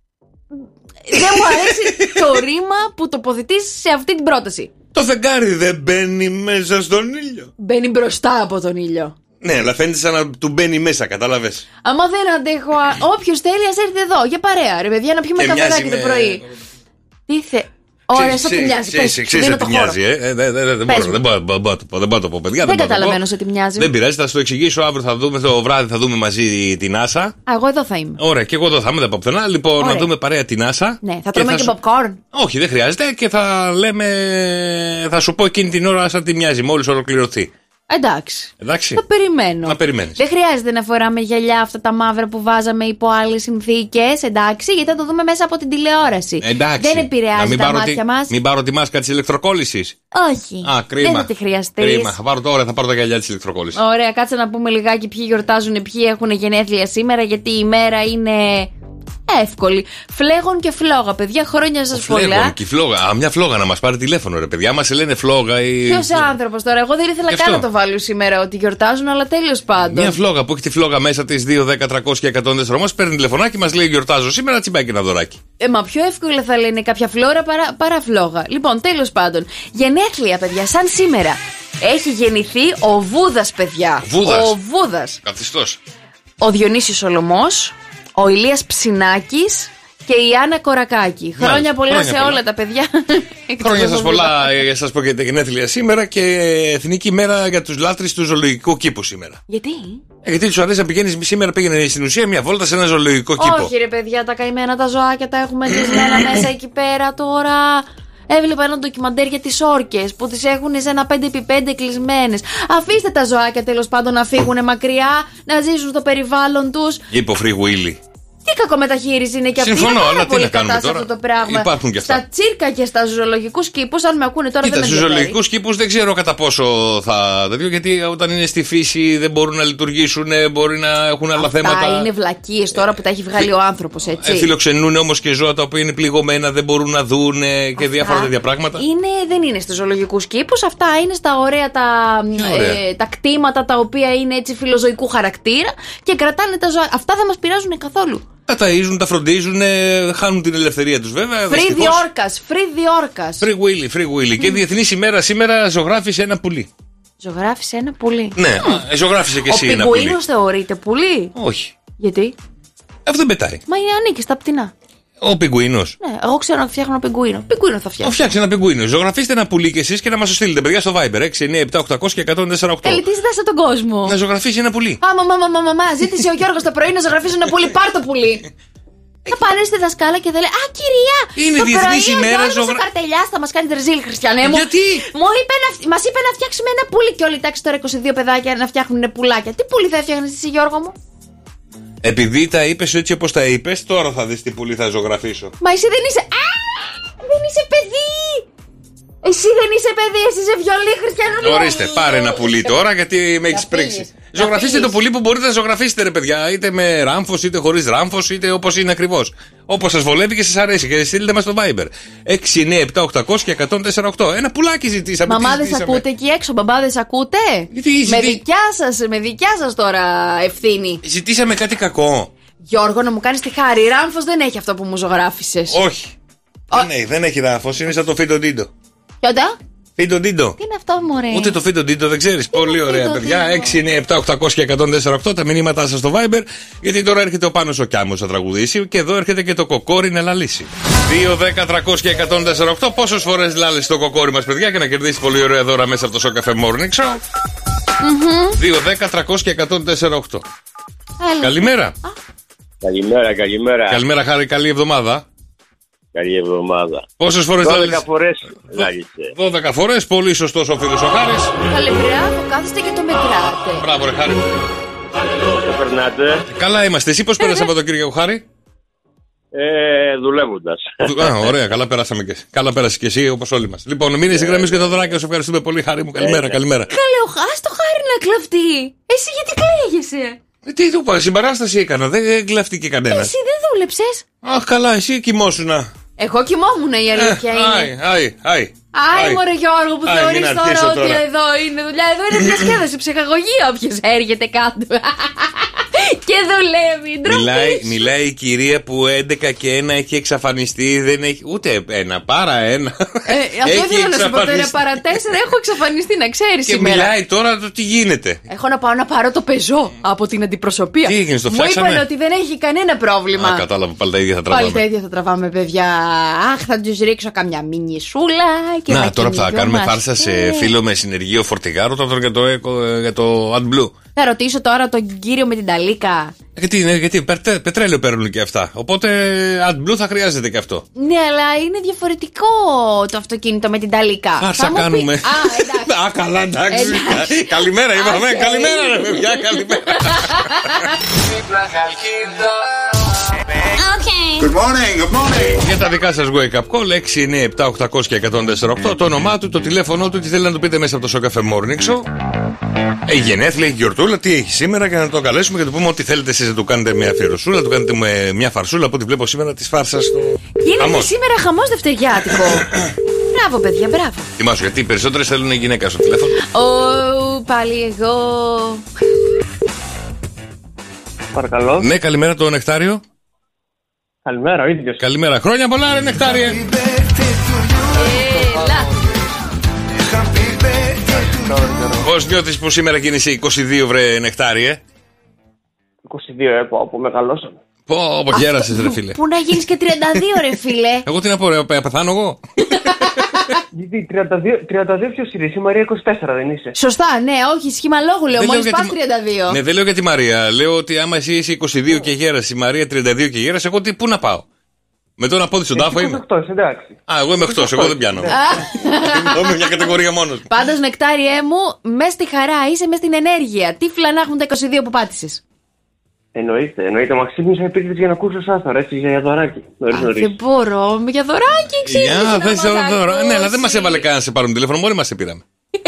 Δεν μου αρέσει το ρήμα που τοποθετείς σε αυτή την πρόταση. Το φεγγάρι δεν μπαίνει μέσα στον ήλιο. Μπαίνει μπροστά από τον ήλιο. Ναι, αλλά φαίνεται σαν να του μπαίνει μέσα, κατάλαβες. Άμα δεν αντέχω, όποιος θέλει ας έρθει εδώ για παρέα, ρε παιδιά, να πιούμε καφεδάκι το πρωί. Τι θε. Ωραία, σε τι μοιάζει. Ξέρεις σε τι μοιάζει, δεν μπορώ να το πω, παιδιά. Δεν καταλαβαίνω σε τι μοιάζει. Δεν πειράζει, θα σου το εξηγήσω αύριο. Θα δούμε το βράδυ, θα δούμε μαζί την NASA. Εγώ εδώ θα είμαι. Ωραία, και εγώ εδώ θα είμαι, δεν πάω πουθενά. Λοιπόν, να δούμε παρέα την NASA. Ναι, θα τρώμε και popcorn. Όχι, δεν χρειάζεται και θα σου πω εκείνη την ώρα σαν τι μοιάζει, μόλις ολοκληρωθεί. Εντάξει. Θα περιμένω. Να περιμένεις. Δεν χρειάζεται να φοράμε γυαλιά αυτά τα μαύρα που βάζαμε υπό άλλες συνθήκες. Εντάξει, γιατί θα το δούμε μέσα από την τηλεόραση. Δεν επηρεάζει τα μάτια μας. Μην πάρω τη μάσκα της ηλεκτροκόλλησης. Όχι. Κρίμα. Δεν θα τη χρειαστείς. Κρίμα. Θα πάρω τα γυαλιά της ηλεκτροκόλλησης. Ωραία, κάτσε να πούμε λιγάκι ποιοι γιορτάζουν, ποιοι έχουν γενέθλια σήμερα, γιατί η μέρα είναι εύκολη. Φλέγον και φλόγα, παιδιά, χρόνια σας πολλά. Φλέγον και φλόγα. Μια φλόγα να μας πάρει τηλέφωνο, ρε παιδιά. Μα σε λένε φλόγα ή. Ποιος άνθρωπος τώρα, εγώ δεν ήθελα καν να το βάλω σήμερα ότι γιορτάζουν, αλλά τέλος πάντων. Μια φλόγα που έχει τη φλόγα μέσα της 2, 10, 300 και 104 μας παίρνει τηλεφωνάκι, μας λέει γιορτάζω σήμερα, τσιμπάει και ένα δωράκι. Μα πιο εύκολα θα λένε κάποια φλόρα παρά φλόγα. Λοιπόν, τέλος πάντων, γενέθλια, παιδιά, σαν σήμερα. Έχει γεννηθεί ο Βούδας, παιδιά. Ο Βούδας. Καθιστός. Ο Διονύσιος Σολωμός, ο Ηλίας Ψινάκης και η Άννα Κορακάκη. Χρόνια πολλά σε όλα τα παιδιά. Χρόνια σας πολλά, για σας πω και τα γενέθλια σήμερα και Εθνική Μέρα για τους λάτρεις του ζωολογικού κήπου σήμερα. Γιατί? Γιατί τους αρέσει να πηγαίνεις σήμερα, πήγαινε στην ουσία μια βόλτα σε ένα ζωολογικό κήπο. Όχι, ρε παιδιά, τα καημένα τα ζωάκια τα έχουμε κλεισμένα μέσα εκεί πέρα τώρα. Έβλεπα ένα ντοκιμαντέρ για τις όρκες που τις έχουν σε ένα 5x5 κλεισμένες. Αφήστε τα ζωάκια τέλος πάντων να φύγουν μακριά, να ζήσουν στο περιβάλλον τους. Είπε ο Free Willy. Τι κακομεταχείριση είναι και αυτή. Συμφωνώ, είναι αλλά πάρα τι να πολύ κάνουμε κατά τώρα. σε αυτό το πράγμα. Υπάρχουν και αυτά. Στα τσίρκα και στα ζωολογικούς κήπους, αν με ακούνε τώρα, Κοίτα, δεν με στους ενδιαφέρει. ζωολογικούς κήπους δεν ξέρω κατά πόσο θα. Γιατί όταν είναι στη φύση δεν μπορούν να λειτουργήσουν, μπορεί να έχουν άλλα θέματα. Αυτά είναι βλακίες τώρα που τα έχει βγάλει ο άνθρωπος, έτσι. Φιλοξενούν όμως και ζώα τα οποία είναι πληγωμένα, δεν μπορούν να δουν και διάφορα τέτοια πράγματα. Δεν είναι στους ζωολογικούς κήπους, αυτά είναι στα ωραία τα κτήματα τα οποία είναι έτσι φιλοζωικού χαρακτήρα και κρατάνε τα ζώα. Αυτά δεν μας πειράζουν καθόλου. Τα ταΐζουν, τα φροντίζουν, χάνουν την ελευθερία τους βέβαια. Free the orcas. Free Willy. Και διεθνής ημέρα σήμερα ζωγράφησε ένα πουλί. Ζωγράφησε ένα πουλί. Ναι, ζωγράφησε και εσύ ένα πουλί. Ο πιγκουίνος θεωρείται πουλί? Όχι. Γιατί? Αυτό δεν πετάει. Μα είναι ανήκει στα πτηνά. Ο πιγκουίνος. Ναι, εγώ ξέρω να φτιάχνω πιγκουίνο. Πιγκουίνο θα φτιάξω. Φτιάξει ένα πιγκουίνο. Ζωγραφίστε ένα πουλί κι εσείς και να μας το στείλετε, παιδιά, στο Viber 697-800 και 148. Τι ζητάς τον κόσμο? Να ζωγραφίσει ένα πουλί. Μαμά, ζήτησε ο Γιώργος το πρωί να ζωγραφίσει ένα πουλί. Πάρ' το πουλί. Θα πάνε στη δασκάλα και θα λέει: Α, κυρία! Είναι διεθνής ημέρα ζωγραφική. Καρτελιά θα μας κάνει τερζίλ, Χριστιανέ μου. Γιατί? Μας είπε να φτιάξουμε ένα πουλί και όλοι τάξη τώρα 22 παιδάκια να φτιάχνουν πουλάκια. Τι πουλί θα έφτιαχνες εσύ, Γιώργο μου? Επειδή τα είπες έτσι όπως τα είπες, τώρα θα δεις τι πουλί θα ζωγραφίσω. Μα εσύ δεν είσαι. Δεν είσαι παιδί! Εσύ δεν είσαι παιδί, εσύ είσαι βιολί, Χριστιανό. Ορίστε, πάρε ένα πουλί τώρα γιατί με έχεις πρίξει. Ζωγραφίστε το πουλί που μπορείτε να ζωγραφίσετε, ρε παιδιά. Είτε με ράμφος, είτε χωρίς ράμφος, είτε όπως είναι ακριβώς. Όπως σας βολεύει και σας αρέσει. Και στείλτε μας στο Viber 697-800 και 148. Ένα πουλάκι ζητήσαμε. Μαμάδες ακούτε εκεί έξω, μπαμπάδες ακούτε? Με δικιά σας τώρα ευθύνη. Ζητήσαμε κάτι κακό. Γιώργο, να μου κάνεις τη χάρη. Ράμφος δεν έχει αυτό που μου ζωγράφισες. Όχι. Δεν έχει ράμφος, είναι σαν το Φίντο Ντίντο. Ποιο? Φίντο Ντίντο. Τι είναι αυτό, μωρέ? Ούτε το Φίντο Ντίντο δεν ξέρεις. Πολύ ωραία, παιδιά. 697-800 και 148 τα μηνύματά σας στο Viber. Γιατί τώρα έρχεται ο Πάνος ο Κιάμος να τραγουδήσει και εδώ έρχεται και το κοκόρι να λαλήσει. 2-10-300 και 148. Πόσες φορές λάλησε το κοκόρι μας, παιδιά, και να κερδίσει πολύ ωραία δώρα μέσα από το Show Cafe Morning Show. 2-10-300 και 148. Καλημέρα. Καλημέρα, Χάρη, καλή εβδομάδα. Καλή εβδομάδα. Πόσες φορές 12 φορές λάγισε. 12 φορές, πολύ σωστός ο φίλος ο Χάρης. Καλή, μπράβο, κάθεστε και το μετράτε. Μπράβο, ρε Χάρη. Το περνάτε? Καλά είμαστε. Εσύ πώς πέρασε από το Κυριακό, Χάρη? Δουλεύοντας. Ωραία, καλά περάσαμε και εσύ. Καλά πέρασε και εσύ, όπως όλοι μας. Λοιπόν, μείνε στη γραμμή και το δωράκι, σου ευχαριστούμε πολύ, Χάρη μου. Καλημέρα. Καλέ, ας το Χάρη να κλαφτεί. Εσύ γιατί κλαίγεσαι? Τι του είπα, συμπαράσταση έκανα, δεν κλαφτήκε κανένας. Εσύ δεν δούλεψες? Αχ, καλά, εσύ κοιμόσουνα. Εγώ κοιμόμουν, η αλήθεια είναι. Άι, μωρέ Γιώργο, που θεωρείς τώρα ότι εδώ είναι δουλειά. Εδώ είναι διασκέδαση, ψυχαγωγία. Όποιος έρχεται κάτω και δουλεύει. Μιλάει η κυρία που 11 και 1 έχει εξαφανιστεί. Δεν έχει ούτε ένα, παρά ένα. Αυτό ήθελα να σου πω τώρα. Παρά 4 έχω εξαφανιστεί, να ξέρεις. Και σήμερα μιλάει τώρα το τι γίνεται. Έχω να πάω να πάρω το πεζό από την αντιπροσωπεία. Τι έγινε, το φτιάξαμε? Μου είπαν ότι δεν έχει κανένα πρόβλημα. Κατάλαβα, πάλι τα ίδια θα τραβάμε. Πάλι τα ίδια θα τραβάμε, παιδιά. Αχ, θα τους ρίξω καμιά μινισούλα. Να, τώρα που θα κάνουμε φάρσα σε φίλο με συνεργείο φορτηγάρο, τώρα για το AdBlue. Θα ρωτήσω τώρα τον κύριο με την ταλίκα. Γιατί πετρέλαιο παίρνουν και αυτά. Οπότε AdBlue θα χρειάζεται και αυτό. Ναι, αλλά είναι διαφορετικό το αυτοκίνητο με την ταλίκα. Φάρσα κάνουμε. Α, καλά, εντάξει. Καλημέρα, είπαμε. Καλημέρα, ρε παιδιά, καλημέρα. Good morning. Για τα δικά σας wake up call 697-800 και 148. Το όνομά του, το τηλέφωνο του, τι θέλει να του πείτε μέσα από το Show Cafe Morning Show. Έχει γενέθλια, έχει γιορτούλα, τι έχει σήμερα, για να το καλέσουμε και να του πούμε ότι θέλετε εσείς να του κάνετε μια αφιερωσούλα, να του κάνετε μια φαρσούλα από ό,τι βλέπω σήμερα τη φάρσα στο. Γίνεται σήμερα χαμός δευτεριάτικο. Μπράβο, παιδιά, μπράβο. Θυμάσου, γιατί οι περισσότερες θέλουν γυναίκα στο τηλέφωνο. Πάλι εγώ. Παρακαλώ. Ναι, καλημέρα το Νεκτάριο. Καλημέρα, ο ίδιος. Καλημέρα, χρόνια πολλά, ρε Νεκτάριε. Πώς νιώθεις που σήμερα γίνεσαι 22, βρε Νεκτάριε? 22, που μεγαλώσαμε. Πω, γέρασες, ρε φίλε. Πού να γίνεις και 32, ρε φίλε. Εγώ τι να πω, ρε, πεθάνω εγώ. Γιατί 32 ποιος είναι, η Μαρία 24 δεν είσαι? Σωστά, ναι, όχι, σχήμα λόγου λέω, μόλις πας 32. Ναι, δεν λέω για τη Μαρία. Λέω ότι άμα εσύ είσαι 22 και γέρας, η Μαρία 32 και γέρας, εγώ πού να πάω? Με το να πόδι στον τάφο είμαι. Εκτός, εντάξει. Α, εγώ είμαι εκτός, εγώ δεν πιάνω. Είμαι μια κατηγορία μόνος. Πάντως, Νεκτάριέ μου, μες στη χαρά είσαι, μες στην ενέργεια. Τι φλανά έχουν τα 22 που πάτησες? Εννοείται. Μα ξύπνησα επίτηδες για να ακούσω εσάς τώρα, έτσι για δωράκι. Δεν μπορώ, για δωράκι ξύπνησα. Ναι, αλλά δεν μας έβαλε κανένα να σε πάρουν τηλέφωνο, μόλι μας σε πήραμε.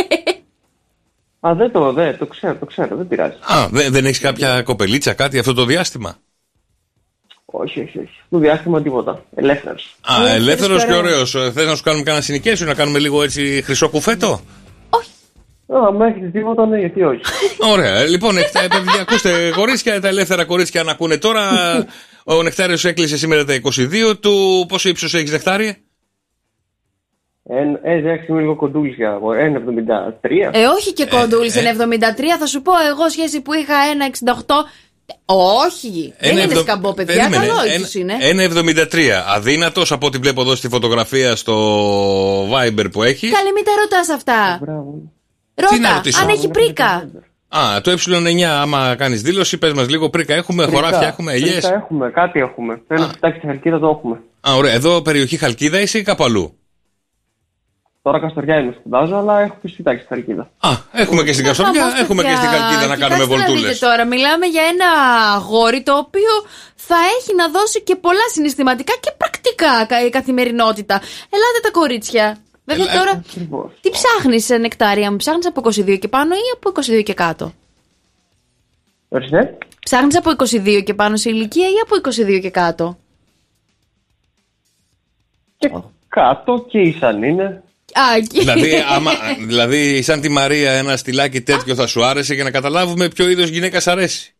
Το ξέρω, δεν πειράζει. Δεν έχεις κάποια κοπελίτσα, κάτι αυτό το διάστημα? Όχι. Το διάστημα τίποτα. Ελεύθερος. Ελεύθερος και ωραίος. Θες να σου κάνουμε κανένα συνοικέσιο, να κάνουμε λίγο έτσι χρυσό κουφέτο? Αν έχετε τίποτα, ναι, γιατί όχι. Ωραία. Λοιπόν, παιδιά, ακούστε, κορίτσια, τα ελεύθερα κορίτσια να ακούνε τώρα. Ο Νεκτάριος έκλεισε σήμερα τα 22 του. Πόσο ύψος έχεις, Νεκτάριε? Είμαι λίγο κοντούλης για 1,73. Όχι και κοντούλης, 1,73. Θα σου πω εγώ, σχέση που είχα 1,68. Όχι, δεν είναι σκαμπό, παιδιά. Καλό ύψος είναι. 1,73. Αδύνατος από ό,τι βλέπω εδώ στη φωτογραφία στο Viber που έχει. Καλή, μην τα ρωτάς αυτά. Ρώτα, αν έχει πρίκα. Το ε9, άμα κάνεις δήλωση, πες μας λίγο πρίκα έχουμε, χωράφια έχουμε, ελιές. Έχουμε, κάτι έχουμε. Θέλω να κοιτάξει τη Χαλκίδα, το έχουμε. Ωραία, εδώ περιοχή Χαλκίδα είσαι ή κάπου αλλού? Τώρα Καστοριά είμαι, σπουδάζω, αλλά έχω κοιτάξει τη Χαλκίδα. Έχουμε και στην Καστοριά, έχουμε και στην Χαλκίδα να κάνουμε βολτούλες. Τώρα μιλάμε για ένα αγόρι το οποίο θα έχει να δώσει και πολλά συναισθηματικά και πρακτικά καθημερινότητα. Ελάτε τα κορίτσια. Βέβαια τώρα, τι ψάχνεις, Νεκτάρια μου, ψάχνεις από 22 και πάνω ή από 22 και κάτω? Ψάχνεις από 22 και πάνω σε ηλικία ή από 22 και κάτω? Και κάτω και ήσαν είναι. Δηλαδή, σαν τη Μαρία, ένα στυλάκι τέτοιο θα σου άρεσε, για να καταλάβουμε ποιο είδος γυναίκας αρέσει.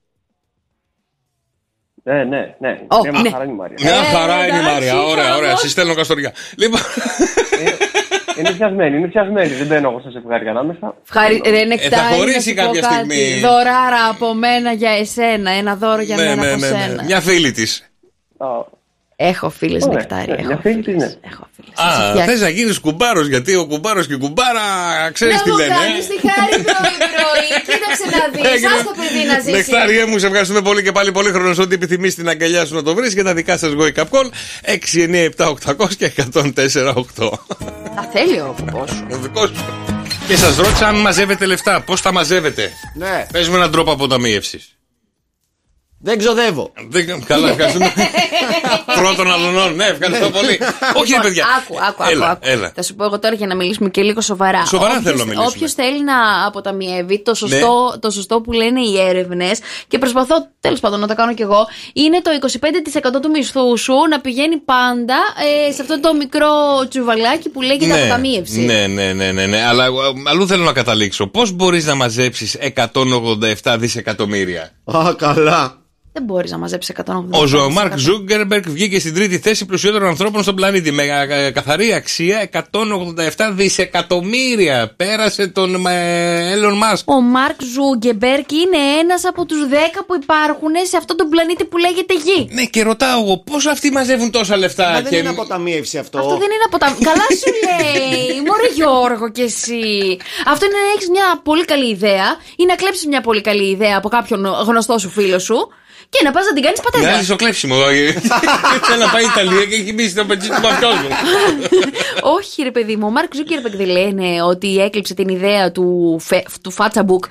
Ναι. Μια χαρά είναι η Μαρία. Μια χαρά είναι η Μαρία. Ωραία. Συστέλνω Καστοριά. Λοιπόν. Είναι πιασμένη. Δεν μπαίνω εγώ στα ζευγάρια ανάμεσα. Θα χωρίσει κάποια στιγμή. Δωράρα από μένα για εσένα. Ένα δώρο για μένα από σένα. Μια φίλη της. Έχω φίλες, Νεκτάρια. Μια φίλη της, ναι. Θες να γίνεις κουμπάρος, γιατί ο κουμπάρος και η κουμπάρα ξέρεις τι λένε. Να μου κάνεις τη χάρη πρωί. Κοίταξε να δεις. Ας το παιδί να ζήσει. Νεκτάρια μου, σε ευχαριστούμε πολύ και πάλι πολύ χρόνος. Ό,τι επιθυμείς στην αγκαλιά σου να το βρεις και τα δικά σας wake up call 697-800 και 104-8. Τα θέλει ο κουμπός σου. Ο δικός σου. Και σας ρώτησα αν μαζεύετε λεφτά. Πώς τα μαζεύετε? Ναι. Πες μου έναν τρόπο αποταμίευσης. Δεν ξοδεύω. Καλά, ευχαριστούμε. Πρώτον αλωνών, ναι, ευχαριστώ πολύ. Όχι, ρε παιδιά. Άκου. Θα σου πω εγώ τώρα για να μιλήσουμε και λίγο σοβαρά. Σοβαρά θέλω να μιλήσουμε. Όποιος θέλει να αποταμιεύει, το σωστό που λένε οι έρευνες, και προσπαθώ τέλος πάντων να το κάνω κι εγώ, είναι το 25% του μισθού σου να πηγαίνει πάντα σε αυτό το μικρό τσουβαλάκι που λέγεται αποταμίευση. Ναι. Αλλά αλλού θέλω να καταλήξω. Πώς μπορείς να μαζέψεις 187 δισεκατομμύρια? Καλά. Δεν μπορείς να μαζέψεις 180. Ο Μάρκ Ζούγκερμπεργκ βγήκε στην τρίτη θέση πλουσιότερων ανθρώπων στον πλανήτη με καθαρή αξία 187 δισεκατομμύρια. Πέρασε τον Έλλον Μάσκ. Ο Μάρκ Ζούγκερμπεργκ είναι ένας από τους 10 που υπάρχουν σε αυτόν τον πλανήτη που λέγεται Γη. Ναι, και ρωτάω εγώ πώς αυτοί μαζεύουν τόσα λεφτά. Δεν είναι αποταμίευση αυτό. Αυτό δεν είναι αποταμίευση. Καλά σου λέει. Μωρέ Γιώργο κι εσύ. Αυτό είναι να έχεις μια πολύ καλή ιδέα ή να κλέψεις μια πολύ καλή ιδέα από κάποιον γνωστό σου φίλο σου και να πας να την κάνεις πατέντα. Να στο κλέψιμο. Θέλει να πάει η Ιταλία και έχει μπει στο πετσί του μαφιόζου. Όχι, ρε παιδί μου. Ο Μάρκ Ζούκερμπεργκ δεν λένε ότι έκλειψε την ιδέα του Φάτσαμπουκ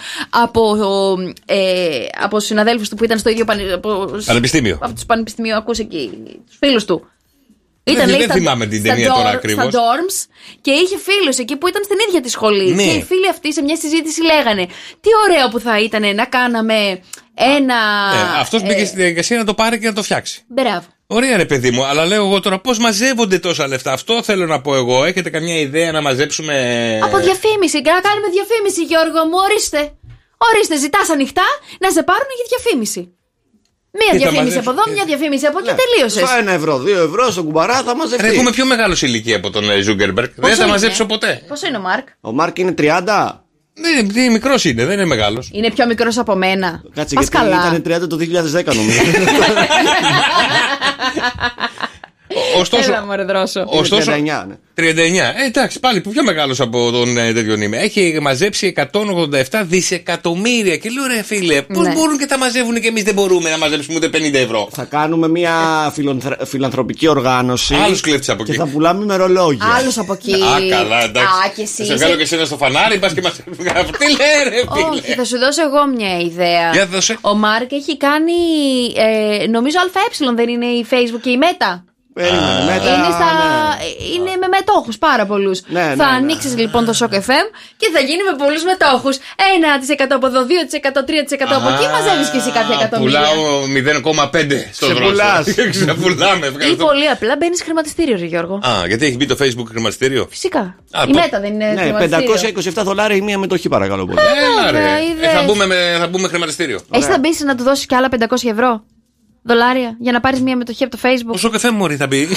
από συναδέλφους του που ήταν στο ίδιο πανεπιστήμιο. Από τους πανεπιστημιακούς εκεί, τους φίλους του. Δεν θυμάμαι την ταινία τώρα ακριβώς. Στα dorms και είχε φίλους εκεί που ήταν στην ίδια τη σχολή. Ναι. Και οι φίλοι αυτοί σε μια συζήτηση λέγανε τι ωραίο που θα ήταν να κάναμε ένα. Αυτός μπήκε στη διαδικασία να το πάρει και να το φτιάξει. Μπράβο. Ωραία, ρε παιδί μου, αλλά λέω εγώ τώρα πώς μαζεύονται τόσα λεφτά. Αυτό θέλω να πω εγώ. Έχετε καμιά ιδέα να μαζέψουμε? Από διαφήμιση. Και να κάνουμε διαφήμιση, Γιώργο μου, ορίστε, ζητάς ανοιχτά να σε πάρουν για διαφήμιση. Μία διαφήμιση από εδώ, μια διαφήμιση από εκεί, τελείωσες. 1 ευρώ, 2 ευρώ στον κουμπαρά θα μαζευτεί. Έχουμε πιο μεγάλο ηλικία από τον Ζούγκερμπεργκ. Δεν θα μαζέψω ποτέ. Πόσο είναι ο Μάρκ? Ο Μάρκ είναι 30. Ναι, μικρός είναι, δεν είναι μεγάλος. Είναι πιο μικρός από μένα. Κάτσε, γιατί ήταν 30 το 2010 νομίζω. Ωστόσο. Έλα, μωρέ, δρόσο. Ωστόσο. 39, ναι. 39. Εντάξει, πάλι πιο μεγάλος από τον τέτοιον είμαι. Έχει μαζέψει 187 δισεκατομμύρια. Και λέω, ρε φίλε, πώς μπορούν και τα μαζεύουν και εμείς δεν μπορούμε να μαζέψουμε ούτε 50 ευρώ. Θα κάνουμε μια φιλανθρωπική οργάνωση. Άλλους κλέφτες από εκεί. Και θα πουλάμε ημερολόγια. Άλλος από εκεί. Α, καλά, εντάξει. Και εσύ. Θα βγάλω και εσένα στο φανάρι, πας και μας. Τι λέει, ρε φίλε. Όχι, θα σου δώσω εγώ μια ιδέα. Για δώσε. Ο Μάρκ έχει κάνει. Νομίζω ΑΕ δεν είναι η Facebook και η Meta. Είναι με μετόχους πάρα πολλούς. Θα ανοίξεις λοιπόν το Shock FM και θα γίνει με πολλούς μετόχους. 1% από εδώ, 2%, 3% από εκεί. Μαζεύεις και εσύ κάποια εκατομμύρια. Πουλάω 0,5 στο δρόμο. Ξεπουλάμε. Ή πολύ απλά μπαίνεις χρηματιστήριο, ρε Γιώργο. Α, γιατί έχει μπει το Facebook χρηματιστήριο. Φυσικά. Η Meta δεν είναι χρηματιστήριο. $527 η μία μετοχή, παρακαλώ πολύ. Θα μπούμε χρηματιστήριο. Εσύ θα μπεις να του δώσεις κι άλλα $500 δολάρια για να πάρεις μια μετοχή από το Facebook. Όσο και μωρή θα μπει.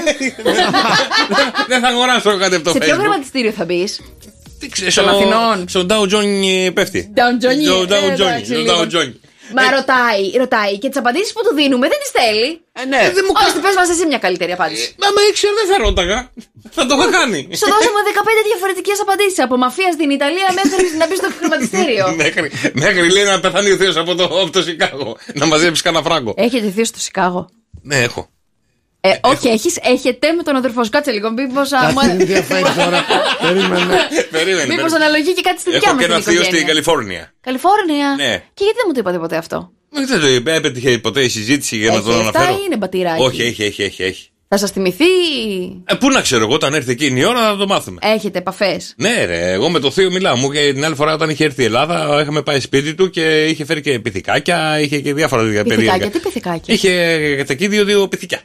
Δεν θα αγοράσω κάτι από το Facebook. Σε ποιο χρηματιστήριο θα μπεις? Στον Αθηνών. Στον Dow Jones πέφτει. Dow Jones. Μα ρωτάει και τις απαντήσεις που του δίνουμε δεν τις θέλει. Ναι. Όχι, πες μας εσύ μια καλύτερη απάντηση. Μα ήξερα, δεν θα ρώταγα. Θα το είχα κάνει. Σου δώσαμε 15 διαφορετικές απαντήσεις. Από μαφία στην Ιταλία μέχρι να μπει στο χρηματιστήριο. Μέχρι λέει να πεθάνει ο θείος από το Σικάγο. Να μαζέψεις κανένα φράγκο. Έχετε θείο στο Σικάγο? Ναι, έχω. Όχι, έχετε με τον αδερφό σου. Κάτσε λίγο. Μήπως ενδιαφέρει τώρα. Περίμενε. Μήπως αναλογεί και κάτι στη δικιά μας. Έχω και ένα θείο στην Καλιφόρνια. Καλιφόρνια. Ναι. Και γιατί δεν μου το είπατε ποτέ αυτό? Δεν το είπε, épετυχε ποτέ η συζήτηση για να τον αναφέρω. Αυτά είναι μπατηράκι. Όχι, έχει. Θα σας θυμηθεί. Πού να ξέρω εγώ, όταν έρθει εκείνη η ώρα θα το μάθουμε. Έχετε επαφές? Ναι, ρε, εγώ με το θείο μιλάω. Μου και την άλλη φορά όταν είχε έρθει η Ελλάδα, είχαμε πάει σπίτι του και είχε φέρει και πυθικάκια, είχε και διάφορα περίεργα. Πυθικάκια, τι πυθικάκια? Είχε εκεί δύο πυθικιά.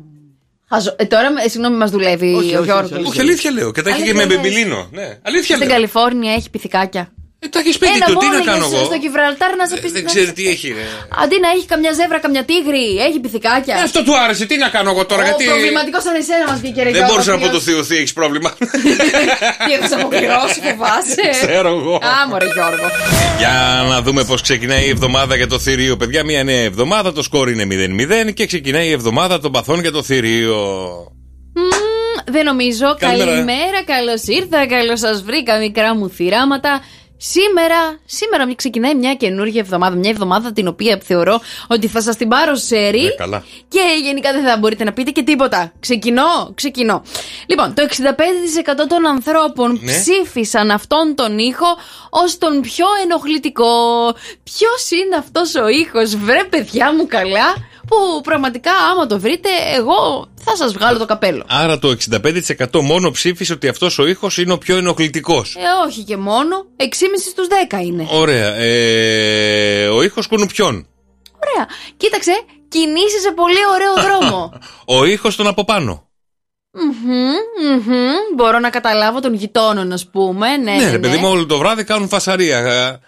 Τώρα, συγγνώμη, μας δουλεύει ο Γιώργος. Όχι, αλήθεια λέω. Και τα είχε και με μπεμπιλίνο. Ναι, αλήθεια λέω. Στην Καλιφόρνια έχει πυθικάκια. Τα έχει σπίτι του, τι να κάνω εγώ. Στο Γιβραλτάρ να σε πει. Δεν ξέρει τι έχει, ρε. Αντί να έχει καμιά ζεύρα, καμιά τίγρη, έχει πυθικάκια. Αυτό του άρεσε, τι να κάνω εγώ τώρα. Γιατί. Προβληματικό σαν εσένα μας βγήκε, ρε. Δεν μπορούσα να πω το θείο, έχει πρόβλημα. Τι θα σε αποκληρώσει, φοβάσαι. Ξέρω εγώ. Μωρέ Γιώργο. Για να δούμε πώς ξεκινάει η εβδομάδα για το θηρίο, παιδιά. Μια νέα εβδομάδα, το σκόρ είναι 0-0 και ξεκινάει η εβδομάδα των παθών για το θηρίο. Δεν νομίζω. Καλημέρα, καλώς ήρθα, καλώς σας βρήκα, μικρά μου θυράματα. Σήμερα ξεκινάει μια καινούργια εβδομάδα. Μια εβδομάδα την οποία θεωρώ ότι θα σας την πάρω σερί. Και γενικά δεν θα μπορείτε να πείτε και τίποτα. Ξεκινώ. Λοιπόν, το 65% των ανθρώπων ψήφισαν αυτόν τον ήχο ως τον πιο ενοχλητικό. Ποιος είναι αυτός ο ήχος, βρε παιδιά μου καλά, που πραγματικά άμα το βρείτε εγώ θα σας βγάλω το καπέλο. Άρα το 65% μόνο ψήφισε ότι αυτός ο ήχος είναι ο πιο ενοχλητικός. Όχι και μόνο, 6,5 στους 10 είναι. Ωραία. Ο ήχος κουνουπιών. Ωραία. Κοίταξε, κινήσει σε πολύ ωραίο δρόμο. Ο ήχος των από πάνω. Μπορώ να καταλάβω των γειτόνων, ας πούμε. Ναι, ρε παιδί μου, όλο το βράδυ κάνουν φασαρία.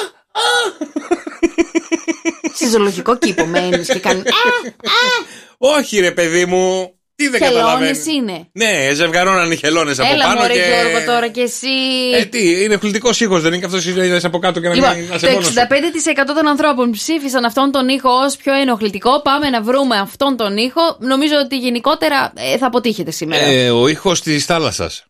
Σε ζωολογικό κήπο μένεις και κάνουν. Όχι, ρε παιδί μου. Τι δεν καταλαβαίνεις. Χελώνες είναι. Ναι, ζευγαρώναν οι χελώνες από πάνω. πάνω. Έλα, Γιώργο, τώρα κι εσύ. Τι, είναι εκπληκτικός ήχος, δεν είναι και αυτός είναι από κάτω και να λοιπόν, μην σε μόνος. Το 65% των ανθρώπων ψήφισαν αυτόν τον ήχο ως πιο ενοχλητικό. Πάμε να βρούμε αυτόν τον ήχο. Νομίζω ότι γενικότερα θα αποτύχετε σήμερα. Ο ήχος της θάλασσας.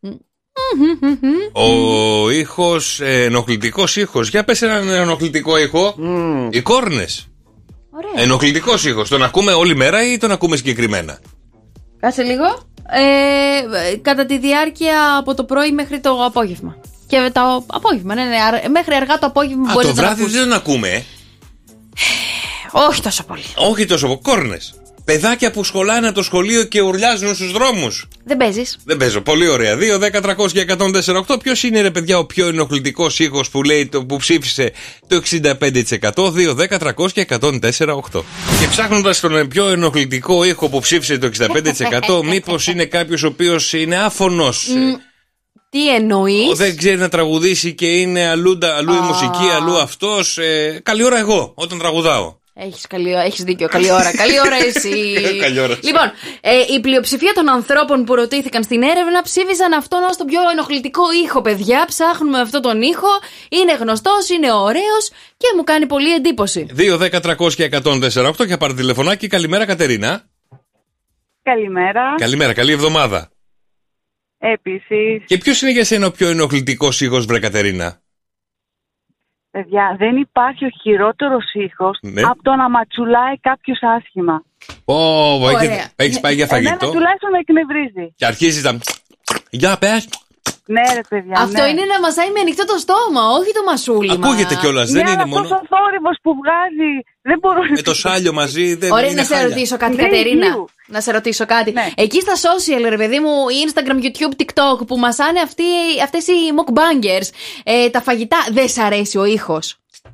Ο ήχος, ενοχλητικός ήχος. Για πες έναν ενοχλητικό ήχο. Οι κόρνες. Ενοχλητικός ήχος. Τον ακούμε όλη μέρα ή τον ακούμε συγκεκριμένα? Κάτσε λίγο. Κατά τη διάρκεια από το πρωί μέχρι το απόγευμα. Και το απόγευμα, ναι, μέχρι αργά το απόγευμα μπορεί να το βράδυ δεν τον ακούμε. Όχι τόσο πολύ. Όχι τόσο πολύ. Κόρνες. Παιδάκια που σχολάνε από το σχολείο και ουρλιάζουν στους δρόμους. Δεν παίζεις? Δεν παίζω. Πολύ ωραία. 2, 10, 300 και 104,8. Ποιος είναι, ρε παιδιά, ο πιο ενοχλητικός ήχος που λέει που ψήφισε το 65%? 2, 10, 300 και 104,8. Και ψάχνοντας τον πιο ενοχλητικό ήχο που ψήφισε το 65%, μήπως είναι κάποιος ο οποίος είναι άφωνος. Τι εννοείς? Δεν ξέρει να τραγουδήσει και είναι αλλού η μουσική, αλλού αυτός. Καλή ώρα εγώ όταν τραγουδάω. Έχεις δίκιο. Καλή ώρα. Καλή ώρα εσύ. Λοιπόν, η πλειοψηφία των ανθρώπων που ρωτήθηκαν στην έρευνα ψήφισαν αυτόν ως τον πιο ενοχλητικό ήχο. Παιδιά, ψάχνουμε αυτόν τον ήχο. Είναι γνωστός, είναι ωραίος και μου κάνει πολύ εντύπωση. 2, 10, 300 και 104,8 και πάρε τηλεφωνάκι. Καλημέρα, Κατερίνα. καλημέρα. Καλημέρα, καλή εβδομάδα. Επίσης. Και ποιος είναι για σένα ο πιο ενοχλητικός ήχος, βρε Κατερίνα? Παιδιά, δεν υπάρχει ο χειρότερος ήχος από το να ματσουλάει κάποιος άσχημα. Έχεις πάει για φαγητό. Εμένα τουλάχιστον με εκνευρίζει. Και αρχίζεις να... Για πες. Ναι, ρε παιδιά. Αυτό είναι να μασάει με ανοιχτό το στόμα, όχι το μασούλημα. Ακούγεται κιόλας, δεν είναι μόνο. Αυτό ο θόρυβος που βγάζει. Δεν μπορώ να. Με το σάλιο μαζί δεν. Ωραία, να σε ρωτήσω κάτι, Κατερίνα. Να σε ρωτήσω κάτι. Εκεί στα social, ρε παιδί μου, Instagram, YouTube, TikTok, που μασάνε αυτές οι mukbangers, τα φαγητά, δεν σ' αρέσει ο ήχος?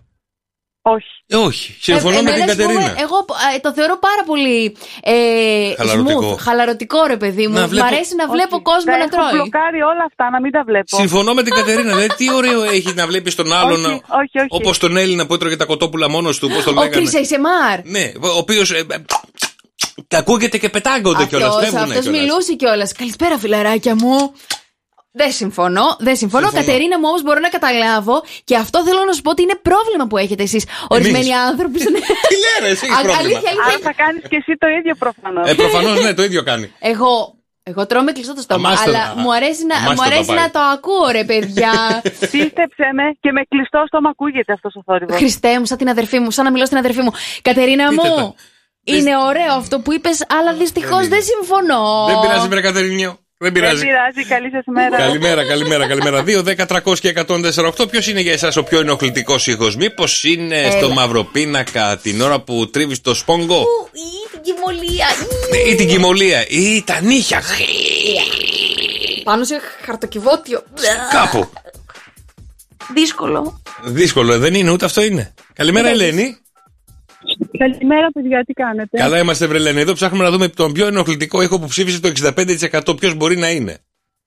Όχι, συμφωνώ με την Κατερίνα. Εγώ το θεωρώ πάρα πολύ χαλαρωτικό, ρε παιδί μου. Μ' αρέσει να βλέπω κόσμο να τρώει. Έχω μπλοκάρει όλα αυτά, να μην τα βλέπω. Συμφωνώ με την Κατερίνα. Δηλαδή, τι ωραίο έχει να βλέπει τον άλλον. Όπως τον Έλληνα που έτρωγε τα κοτόπουλα μόνος του. Ο Chris ASMR. Ναι, ο οποίος. Τα ακούγεται και πετάγονται κιόλας. Αυτός μιλούσε κιόλας. Καλησπέρα, φιλαράκια μου. Δεν συμφωνώ. Κατερίνα μου, όμως μπορώ να καταλάβω, και αυτό θέλω να σου πω ότι είναι πρόβλημα που έχετε εσείς. Ορισμένοι άνθρωποι. Τι λένε, εσύ έχεις πρόβλημα. Άρα θα κάνεις και εσύ το ίδιο προφανώς. Προφανώς, ναι, το ίδιο κάνει. Εγώ τρώω με κλειστό το στόμα, αλλά μου αρέσει να το ακούω, ρε παιδιά. Πίστεψε με, και με κλειστό στόμα ακούγεται αυτός ο θόρυβος. Χριστέ μου, σαν την αδερφή μου, σαν να μιλώ στην αδερφή μου. Κατερίνα μου, είναι ωραίο αυτό που είπες, αλλά δυστυχώς δεν συμφωνώ. Δεν πειράζει, βρε Κατερινιό. Δεν πειράζει. Καλή σας μέρα. Καλημέρα. 2-10-300-1048. Ποιος είναι για εσάς ο πιο ενοχλητικός ήχος? Μήπως είναι στο μαυροπίνακα την ώρα που τρίβεις το σπόγκο? Ή την κοιμωλία. Ή την κοιμωλία. Ή τα νύχια. Πάνω σε χαρτοκιβώτιο. Κάπου. Δύσκολο, δεν είναι, ούτε αυτό είναι. Καλημέρα, Ελένη. Καλημέρα, παιδιά, τι κάνετε? Καλά είμαστε, βρε Ελένη. Εδώ ψάχνουμε να δούμε τον πιο ενοχλητικό ήχο που ψήφισε το 65%. Ποιος μπορεί να είναι?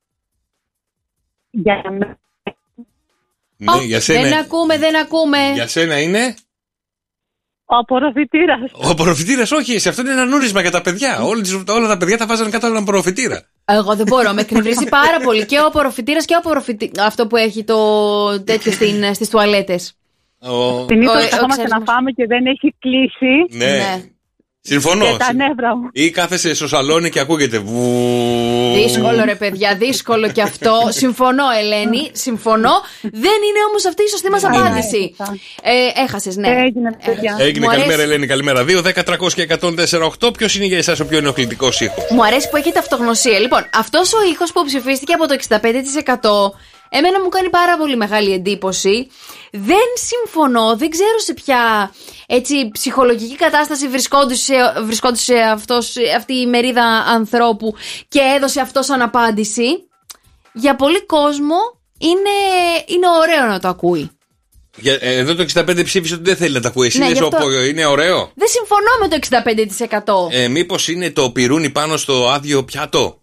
Για μένα. Ναι, για σένα. Δεν ακούμε. Για σένα είναι? Ο απορροφητήρας. Ο απορροφητήρας, όχι, σε αυτό είναι ένα νούρισμα για τα παιδιά. Όλα τα παιδιά τα βάζανε κάτω από έναν απορροφητήρα. Εγώ δεν μπορώ, με εκνευρίζει πάρα πολύ και ο απορροφητήρας και αυτό που έχει το τέτοιο στις τουαλέτες. Συνήθως καθόμαστε να φάμε και δεν έχει κλείσει. Ναι. Συμφωνώ. Και τα νεύρα μου. Ή κάθεσαι στο σαλόνι και ακούγεται. Δύσκολο, ρε παιδιά, δύσκολο κι αυτό. Συμφωνώ, Ελένη, συμφωνώ. Δεν είναι όμως αυτή η σωστή μας απάντηση. Έχασες, ναι. Έγινε. Καλημέρα, Ελένη, καλημέρα. 2-10-300-1048. Ποιος είναι για εσάς ο πιο ενοχλητικός ήχος? Μου αρέσει που έχετε αυτογνωσία. Λοιπόν, αυτός ο ήχος που ψηφίστηκε από το 65%. Εμένα μου κάνει πάρα πολύ μεγάλη εντύπωση. Δεν συμφωνώ, δεν ξέρω σε ποια ψυχολογική κατάσταση βρισκόντουσε αυτή η μερίδα ανθρώπου και έδωσε αυτό σαν απάντηση. Για πολύ κόσμο είναι ωραίο να το ακούει. Εδώ το 65% ψήφισε ότι δεν θέλει να τα ακούει. Εσύ είναι ωραίο. Δεν συμφωνώ με το 65%. Μήπως είναι το πυρούνι πάνω στο άδειο πιάτο?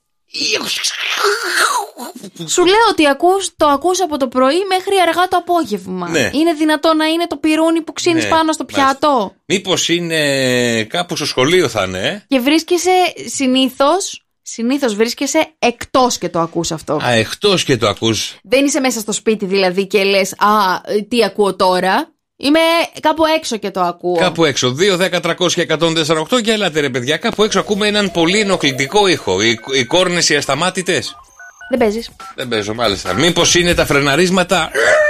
Σου λέω ότι το ακούς από το πρωί μέχρι αργά το απόγευμα. Ναι. Είναι δυνατό να είναι το πυρούνι που ξύνεις πάνω στο πιάτο? Μήπως είναι κάπου στο σχολείο θα είναι? Και βρίσκεσαι συνήθως βρίσκεσαι εκτός και το ακούς αυτό. Εκτός και το ακούς. Δεν είσαι μέσα στο σπίτι δηλαδή και λες τι ακούω τώρα. Είμαι κάπου έξω και το ακούω. Κάπου έξω. 2-10-300-1048 και έλατε, ρε παιδιά. Κάπου έξω ακούμε έναν πολύ ενοχλητικό ήχο. Οι κόρνες οι ασταμάτητες. Δεν παίζεις. Δεν παίζω, μάλιστα. Μήπως είναι τα φρεναρίσματα?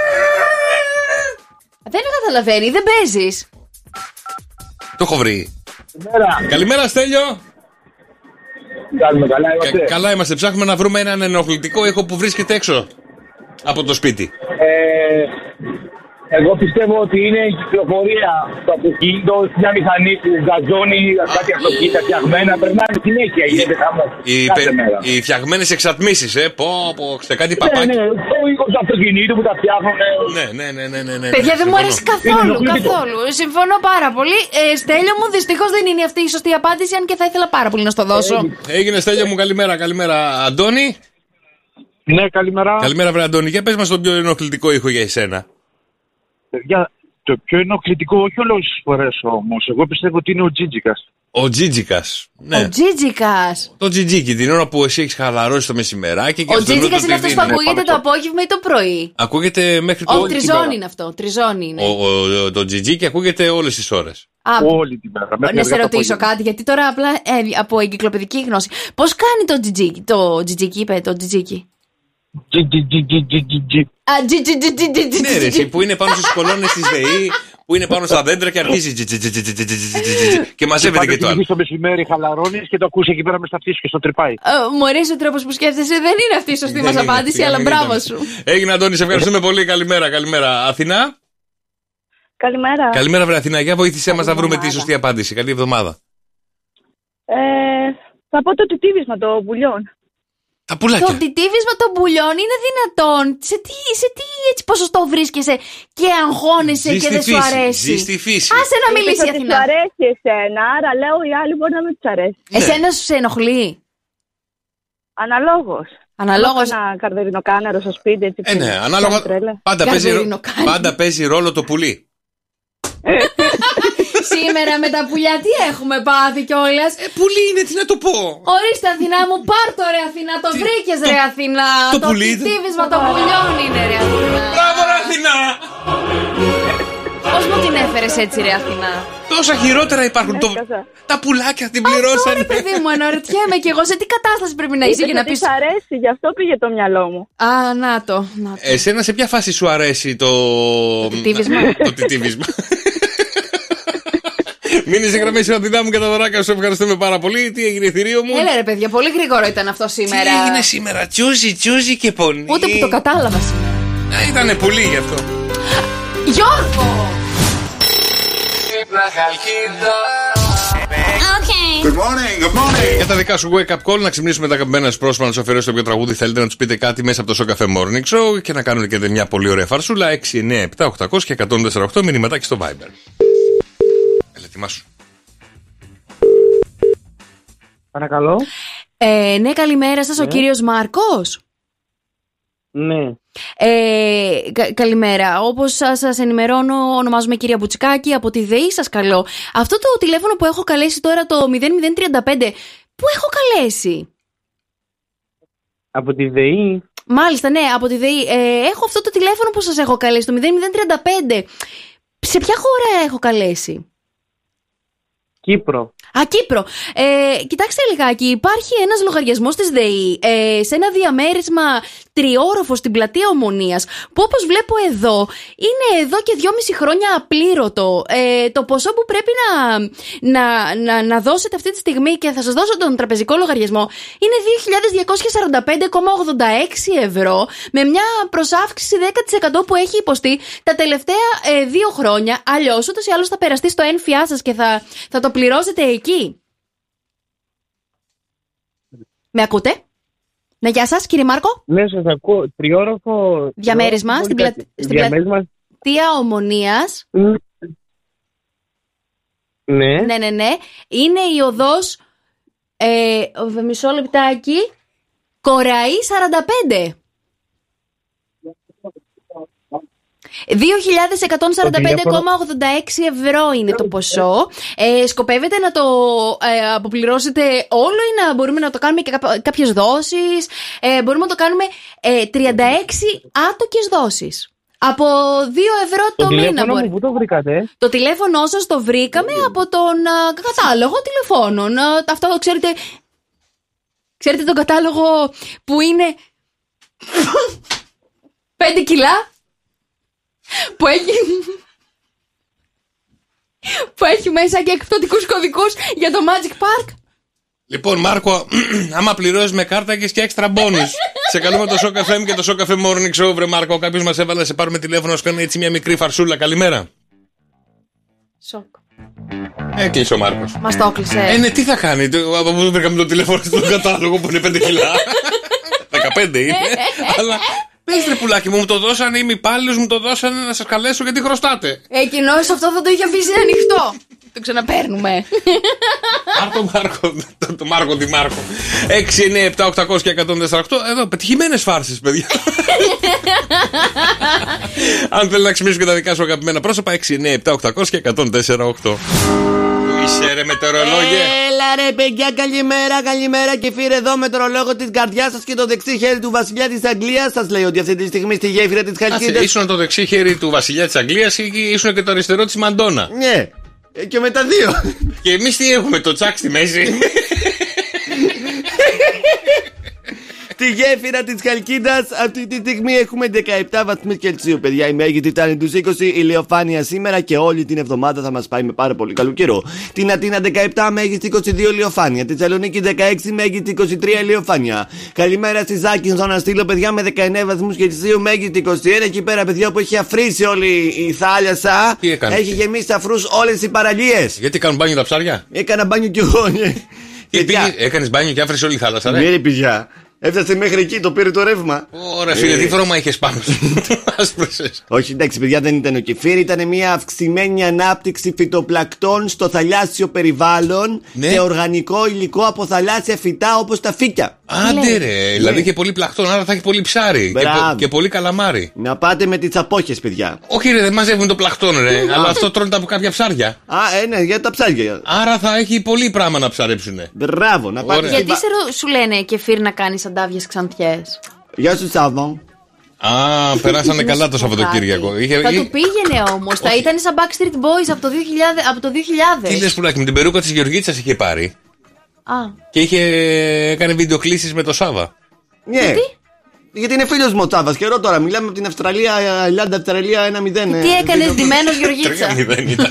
Δεν καταλαβαίνει, δεν παίζεις. Το έχω βρει. Καλημέρα, Στέλιο. Καλά είμαστε. Καλά είμαστε. Ψάχνουμε να βρούμε έναν ενοχλητικό ήχο που βρίσκεται έξω από το σπίτι. Εγώ πιστεύω ότι είναι η κυκλοφορία στο αυτοκίνητο, μια μηχανή που γκαζώνει, κάτι αυτοκίνητα φτιαγμένα, περνάνε συνέχεια, γίνεται χαμός. Οι φτιαγμένες εξατμίσεις, σε κάτι παπάκι. Ναι, το ήχος του αυτοκινήτου που τα φτιάχνουν. Ναι. Παιδιά, δεν μου αρέσει καθόλου. Συμφωνώ πάρα πολύ. Στέλιο μου, δυστυχώς δεν είναι αυτή η σωστή απάντηση, αν και θα ήθελα πάρα πολύ να στο δώσω. Έγινε, Στέλιο μου, καλημέρα. Αντώνη. Ναι, καλημέρα. Καλημέρα, βρε Αντώνη. Για πες μας τον πιο ενοχλητικό ήχο για εσένα. Παιδιά, Το πιο ενοχλητικό, όχι όλες τις φορές όμως. Εγώ πιστεύω ότι είναι ο Τζίτζικας. Ο Τζίτζικας. Ναι. Ο Τζίτζικας. Το Τζιτζίκι, την ώρα που εσύ έχεις χαλαρώσει το μεσημεράκι. Και ο Τζίτζικας είναι αυτός που ακούγεται το απόγευμα ή το πρωί. Ακούγεται μέχρι το. Ο τριζώνι είναι αυτό. Τριζώνι είναι. Το Τζιτζίκι ακούγεται όλες τις ώρες. Όλη την μέρα. Να σε ρωτήσω κάτι, γιατί τώρα απλά από εγκυκλοπαιδική γνώση. Πώς κάνει το Τζιτζίκι? Το Τζιτζίκι είπε, το Τζιτζίκι. Ναι, ρε, που είναι πάνω στις κολόνες της ΔΕΗ, που είναι πάνω στα δέντρα και αρχίζει και μαζεύεται και το άλλο. Στο μεσημέρι χαλαρώνεις και το ακούς εκεί πέρα μες στα αυτής και στο τρυπάει. Μου αρέσει ο τρόπος που σκέφτεσαι, δεν είναι αυτή η σωστή μας απάντηση, αλλά μπράβο σου. Έγινε, Αντώνη, σε ευχαριστούμε πολύ. Καλημέρα. Αθηνά. Καλημέρα. Καλημέρα, βρε Αθηνά. Για βοήθησέ μας να βρούμε τη σωστή απάντηση. Καλή εβδομάδα. Θα πω το τιτίβισμα των πουλιών. Τα πουλάκια. Το τιτίβισμα των πουλιών είναι δυνατόν? Σε τι έτσι ποσοστό βρίσκεσαι και αγχώνεσαι και δεν σου αρέσει? Ζει στη φύση. Άσε να μιλήσει η Αθηνά. Σου αρέσει εσένα, άρα λέω οι άλλοι μπορεί να μην τους αρέσει. Εσένα σου σε ενοχλεί? Αναλόγως. Ένα καρδερινοκάναρο στο σπίτι, έτσι. Ναι, ανάλογα. Πάντα παίζει ρόλο το πουλί. Σήμερα με τα πουλιά τι έχουμε πάθει κιόλας? Πουλί είναι, τι να το πω. Ορίστε, Αθηνά μου, πάρ' το ρε Αθηνά, το βρήκες ρε Αθηνά. Το τιτίβισμα των πουλιών είναι ρε Αθηνά. Μπράβο ρε Αθηνά. Πώς μου την έφερες έτσι ρε Αθηνά? Τόσα χειρότερα υπάρχουν. Τα πουλάκια την πληρώσανε. Αυτό ρε παιδί μου, αναρωτιέμαι κι εγώ σε τι κατάσταση πρέπει να είσαι για να πεις. Της αρέσει, γι' αυτό πήγε το μυαλό μου. Α, να το. Εσένα σε ποια φάση σου αρέσει το τιτίβισμα? Μείνει σε γραμμή σου, Αθηνά μου, και τα δωράκια σου. Ευχαριστούμε πάρα πολύ. Τι έγινε, θηρίο μου? Έλα ρε παιδιά, πολύ γρήγορο ήταν αυτό σήμερα. Τι έγινε σήμερα? Τσούζι και πονί. Ούτε που το κατάλαβα σήμερα. Ήτανε πολύ γι' αυτό. Γιώργο! Good morning. Για τα δικά σου wake up call, να ξυπνήσουμε τα αγαπημένα σου πρόσωπα, να του αφιερώσετε όποιο τραγούδι θέλετε, να του πείτε κάτι μέσα από το Show Cafe Morning Show και να κάνουν και μια πολύ ωραία φαρσούλα. 6, 9, 7, 800 και 148 μηνυματάκι στο Viber. Έλα, ετοιμάσου. Παρακαλώ. Ναι, καλημέρα σας, ο κύριος Μάρκος. Ναι. Καλημέρα. Όπως σας ενημερώνω, ονομάζομαι κυρία Μπουτσικάκη από τη ΔΕΗ. Σας καλώ. Αυτό το τηλέφωνο που έχω καλέσει τώρα, το 0035, πού έχω καλέσει? Από τη ΔΕΗ. Μάλιστα, ναι, από τη ΔΕΗ. Έχω αυτό το τηλέφωνο που σας έχω καλέσει, το 0035. Σε ποια χώρα έχω καλέσει? Κύπρο. Κύπρο. Κοιτάξτε λιγάκι, υπάρχει ένας λογαριασμός της ΔΕΗ σε ένα διαμέρισμα τριόροφο στην πλατεία Ομονίας, που όπως βλέπω εδώ είναι εδώ και 2,5 χρόνια απλήρωτο. Το ποσό που πρέπει να δώσετε αυτή τη στιγμή, και θα σας δώσω τον τραπεζικό λογαριασμό, είναι 2.245,86 ευρώ, με μια προσάυξηση 10% που έχει υποστεί τα τελευταία 2 χρόνια. Αλλιώς ούτως ή άλλως θα περαστεί στο ένφιά σας και θα το πληρώσετε εκεί. Με ακούτε? Ναι, γεια σας κύριε Μάρκο. Ναι, σας ακούω. Τριόροφο διαμέρισμα στην πλατεία Ομονίας. Ναι. Ναι. Είναι η οδός μισό λεπτάκι, Κοραή 45. 2.145,86 ευρώ είναι το ποσό. Σκοπεύετε να το αποπληρώσετε όλο ή να μπορούμε να το κάνουμε και κάποιες δόσεις? Μπορούμε να το κάνουμε 36 άτοκες δόσεις. Από 2 ευρώ το μήνα. Πού το βρήκατε? Το τηλέφωνο σας το βρήκαμε από τον κατάλογο τηλεφώνων. Αυτό ξέρετε τον κατάλογο που είναι 5 κιλά? Που έχει μέσα και εκπτωτικούς κωδικούς για το Magic Park. Λοιπόν, Μάρκο, άμα πληρώσεις με κάρτα και έξτρα μπόνους, σε καλούμε το Show Cafe και το Show Cafe Morning Show, βρε Μάρκο. Κάποιος μας έβαλε να σε πάρουμε τηλέφωνο, να σου κάνει έτσι μια μικρή φαρσούλα. Καλημέρα. Σοκ. Έκλεισε ο Μάρκος. Μας το έκλεισε. Ναι, τι θα κάνει? Από πού βρήκαμε το τηλέφωνο στον κατάλογο που είναι 5 κιλά? 15 είναι, αλλά. Πες ρε πουλάκι μου το δώσανε, είμαι υπάλληλος, μου το δώσανε να σας καλέσω γιατί χρωστάτε. Εκείνος αυτό θα το είχε αφήσει ανοιχτό. Το ξαναπαίρνουμε. Το Μάρκο τη Μάρκο. 6, 9, 7, 800 και 148. Εδώ, πετυχημένες φάρσες, παιδιά. Αν θέλει να ξυπνήσουν και τα δικά σου αγαπημένα πρόσωπα, 6, 9, 7, 800 και 148. Είσαι ρε μετεωρολόγε. Έλα ρε παιδιά, καλημέρα και φύρε εδώ μετεωρολόγο της καρδιάς σας και το δεξί χέρι του βασιλιά της Αγγλίας. Σας λέει ότι αυτή τη στιγμή στη γέφυρα της Χαλκίδας. Ήσουν το δεξί χέρι του βασιλιά της Αγγλίας ή ήσουν και το αριστερό της Μαντόνα? Ναι, και με τα δύο. Και εμείς τι έχουμε, το τσάκ στη μέση? Στη γέφυρα της Χαλκίδας αυτή τη στιγμή έχουμε 17 βαθμούς Κελσίου, παιδιά. Η μέγιστη ήταν τους 20, ηλιοφάνεια σήμερα και όλη την εβδομάδα θα μας πάει με πάρα πολύ καλό καιρό. Την Αθήνα 17, μέγιστη 22 ηλιοφάνεια. Τη Θεσσαλονίκη 16, μέγιστη 23 ηλιοφάνεια. Καλημέρα στη Ζάκυνθο να στείλω, παιδιά, με 19 βαθμούς Κελσίου, μέγιστη 21. Εκεί πέρα, παιδιά, που έχει αφρίσει όλη η θάλασσα. Έχει γεμίσει αφρούς όλες οι παραλίες. Γιατί κάνουν μπάνιο τα ψάρια? Έκανα μπάνιο κι εγώ, ναι. Έκανες μπάνιο και άφρασε όλη η θάλασσα, ναι, ρε παιδιά. Έφτασε μέχρι εκεί, το πήρε το ρεύμα. Ωραία, φίλε, τι χρώμα είχες πάνω σου? Άσπρωσες. Όχι, εντάξει, παιδιά, δεν ήταν ο κεφίρι. Ήταν μια αυξημένη ανάπτυξη φυτοπλακτών στο θαλάσσιο περιβάλλον, ναι, και οργανικό υλικό από θαλάσσια φυτά όπως τα φύκια. Άντε ρε, δηλαδή και πολύ πλακτόν, άρα θα έχει πολύ ψάρι και πολύ καλαμάρι. Να πάτε με τις απόχες, παιδιά. Όχι, ρε, δεν μαζεύουν το πλακτόν, ρε, αλλά αυτό τρώνε από κάποια ψάρια. Ναι, για τα ψάρια. Άρα θα έχει πολύ πράγμα να ψαρέψουνε. Μπράβο, να πάτε. Γιατί σου λένε κεφίρ να κάνεις αντάβιες ξανθιές? Γεια σου, Σάββο. Περάσανε καλά το Σαββατοκύριακο. Θα του πήγαινε όμως. Θα ήταν σαν Backstreet Boys από το 2000. Τι λες, πουλάκι, με την περούκα της Γεωργίτσας είχε πάρει. Και έκανε βίντεο κλήσεις με το Σάββα. Ναι. Γιατί είναι φίλος μου ο Τσάβας. Καιρό τώρα. Μιλάμε από την Αυστραλία, Ελλάδα, Αυστραλία 1-0. Τι έκανες ντυμένος, Γεωργίτσα? 3-0 ήταν.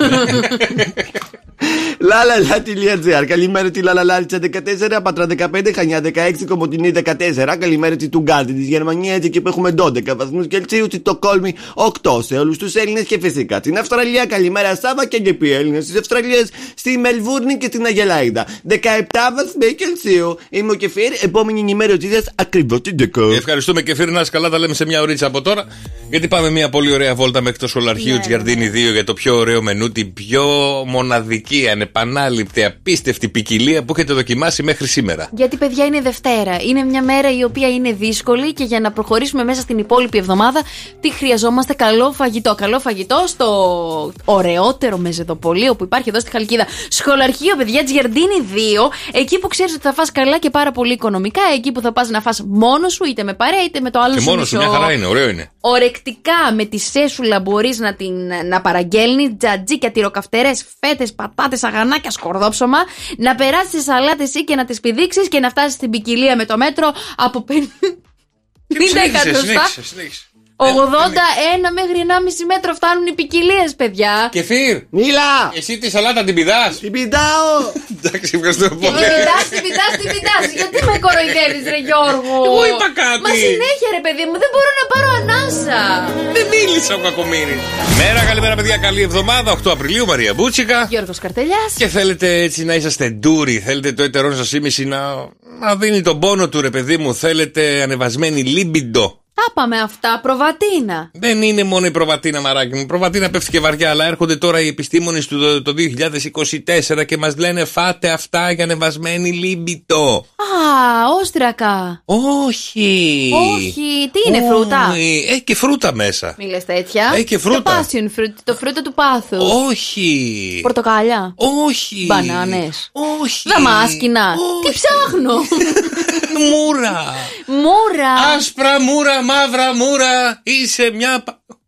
Λαλαλα.gr. Καλημέρα τη Λαλαλάλιτσα 14, Πατρά 15, Χανιά 16, Κομοτινή 14. Καλημέρα τη Τουγκάρτη τη Γερμανία, εκεί που έχουμε 12 βαθμούς Κελσίου, τη Στοκόλμη 8. Σε όλους τους Έλληνες και φυσικά την Αυστραλία. Καλημέρα Σάβα και λοιποί Έλληνες της Αυστραλίας, στη Μελβούρνη και στην Αγελάιδα. 17 βαθμοί Κελσίου. Είμαι ο Κεφίρ, επόμενη ενημέρωσή σας ακριβώς την 10. Ευχαριστούμε, Κεφίρ, να είσαι καλά. Τα λέμε σε μια ωρίτσα από τώρα. Γιατί πάμε μια πολύ ωραία βόλτα μέχρι το σχολαρχείο Τζιαρντίνη 2 για το πιο ωραίο μενού, την πιο μοναδική, ανεπανάληπτη, απίστευτη ποικιλία που έχετε δοκιμάσει μέχρι σήμερα. Γιατί, παιδιά, είναι Δευτέρα. Είναι μια μέρα η οποία είναι δύσκολη και για να προχωρήσουμε μέσα στην υπόλοιπη εβδομάδα, τι χρειαζόμαστε? Καλό φαγητό. Καλό φαγητό στο ωραιότερο μεζεδοπολείο που υπάρχει εδώ στη Χαλκίδα. Σχολαρχείο, παιδιά, Τζιαρντίνη 2. Εκεί που ξέρεις ότι θα φας καλά και πάρα πολύ οικονομικά. Εκεί που θα πας να φας μόνος σου, είτε με παρέα, είτε με το άλλο σου. Και μόνος σου, μια χαρά είναι, ωραίο είναι. Ορεκτικά με τη σέσουλα μπορείς να παραγγέλνεις τζατζίκια, τυροκαυτερές, φέτες, πατάτες, αγανάκια, σκορδόψωμα, να περάσεις τις σαλάτες ή και να τις πηδήξεις και να φτάσεις στην ποικιλία με το μέτρο από 50 εκατοστά. 81 μέχρι 1,5 μέτρο φτάνουν οι ποικιλίες, παιδιά. Κεφίρ, μίλα! Εσύ τη σαλάτα την πηδάς? Την πηδάω! Εντάξει, ευχαριστώ πολύ. Την πηδάς. Γιατί με κοροϊδεύεις, ρε Γιώργο? Εγώ είπα κάτι. Μα συνέχεια, ρε παιδί μου, δεν μπορώ να πάρω ανάσα. Δεν μίλησα ο κακομοίρης. Καλημέρα, παιδιά, καλή εβδομάδα. 8 Απριλίου, Μαρία Μπούτσικα. Γιώργος Καρτελιάς. Και θέλετε έτσι να είσαστε ντούρι, θέλετε το έτερό σας ήμιση να δίνει τον πόνο του, ρε παιδί μου, θέλετε ανεβασμένη λίμπιντο. Τα πάμε αυτά, προβατίνα. Δεν είναι μόνο η προβατίνα, μαράκι μου. Προβατίνα πέφτει και βαριά, αλλά έρχονται τώρα οι επιστήμονες του το 2024 και μας λένε φάτε αυτά για ανεβασμένη λίμπιτο. Όστρακα. Όχι. Τι είναι, φρούτα? Έχει και φρούτα μέσα. Μη λες τέτοια. Έχει και φρούτα. Το passion fruit, το φρούτο του πάθους. Όχι. Πορτοκάλια. Όχι. Μπανάνες. Όχι. Δαμάσκηνα. Τι ψάχνω? Μούρα. Άσπρα μούρα, μαύρα μούρα. Είσαι μια.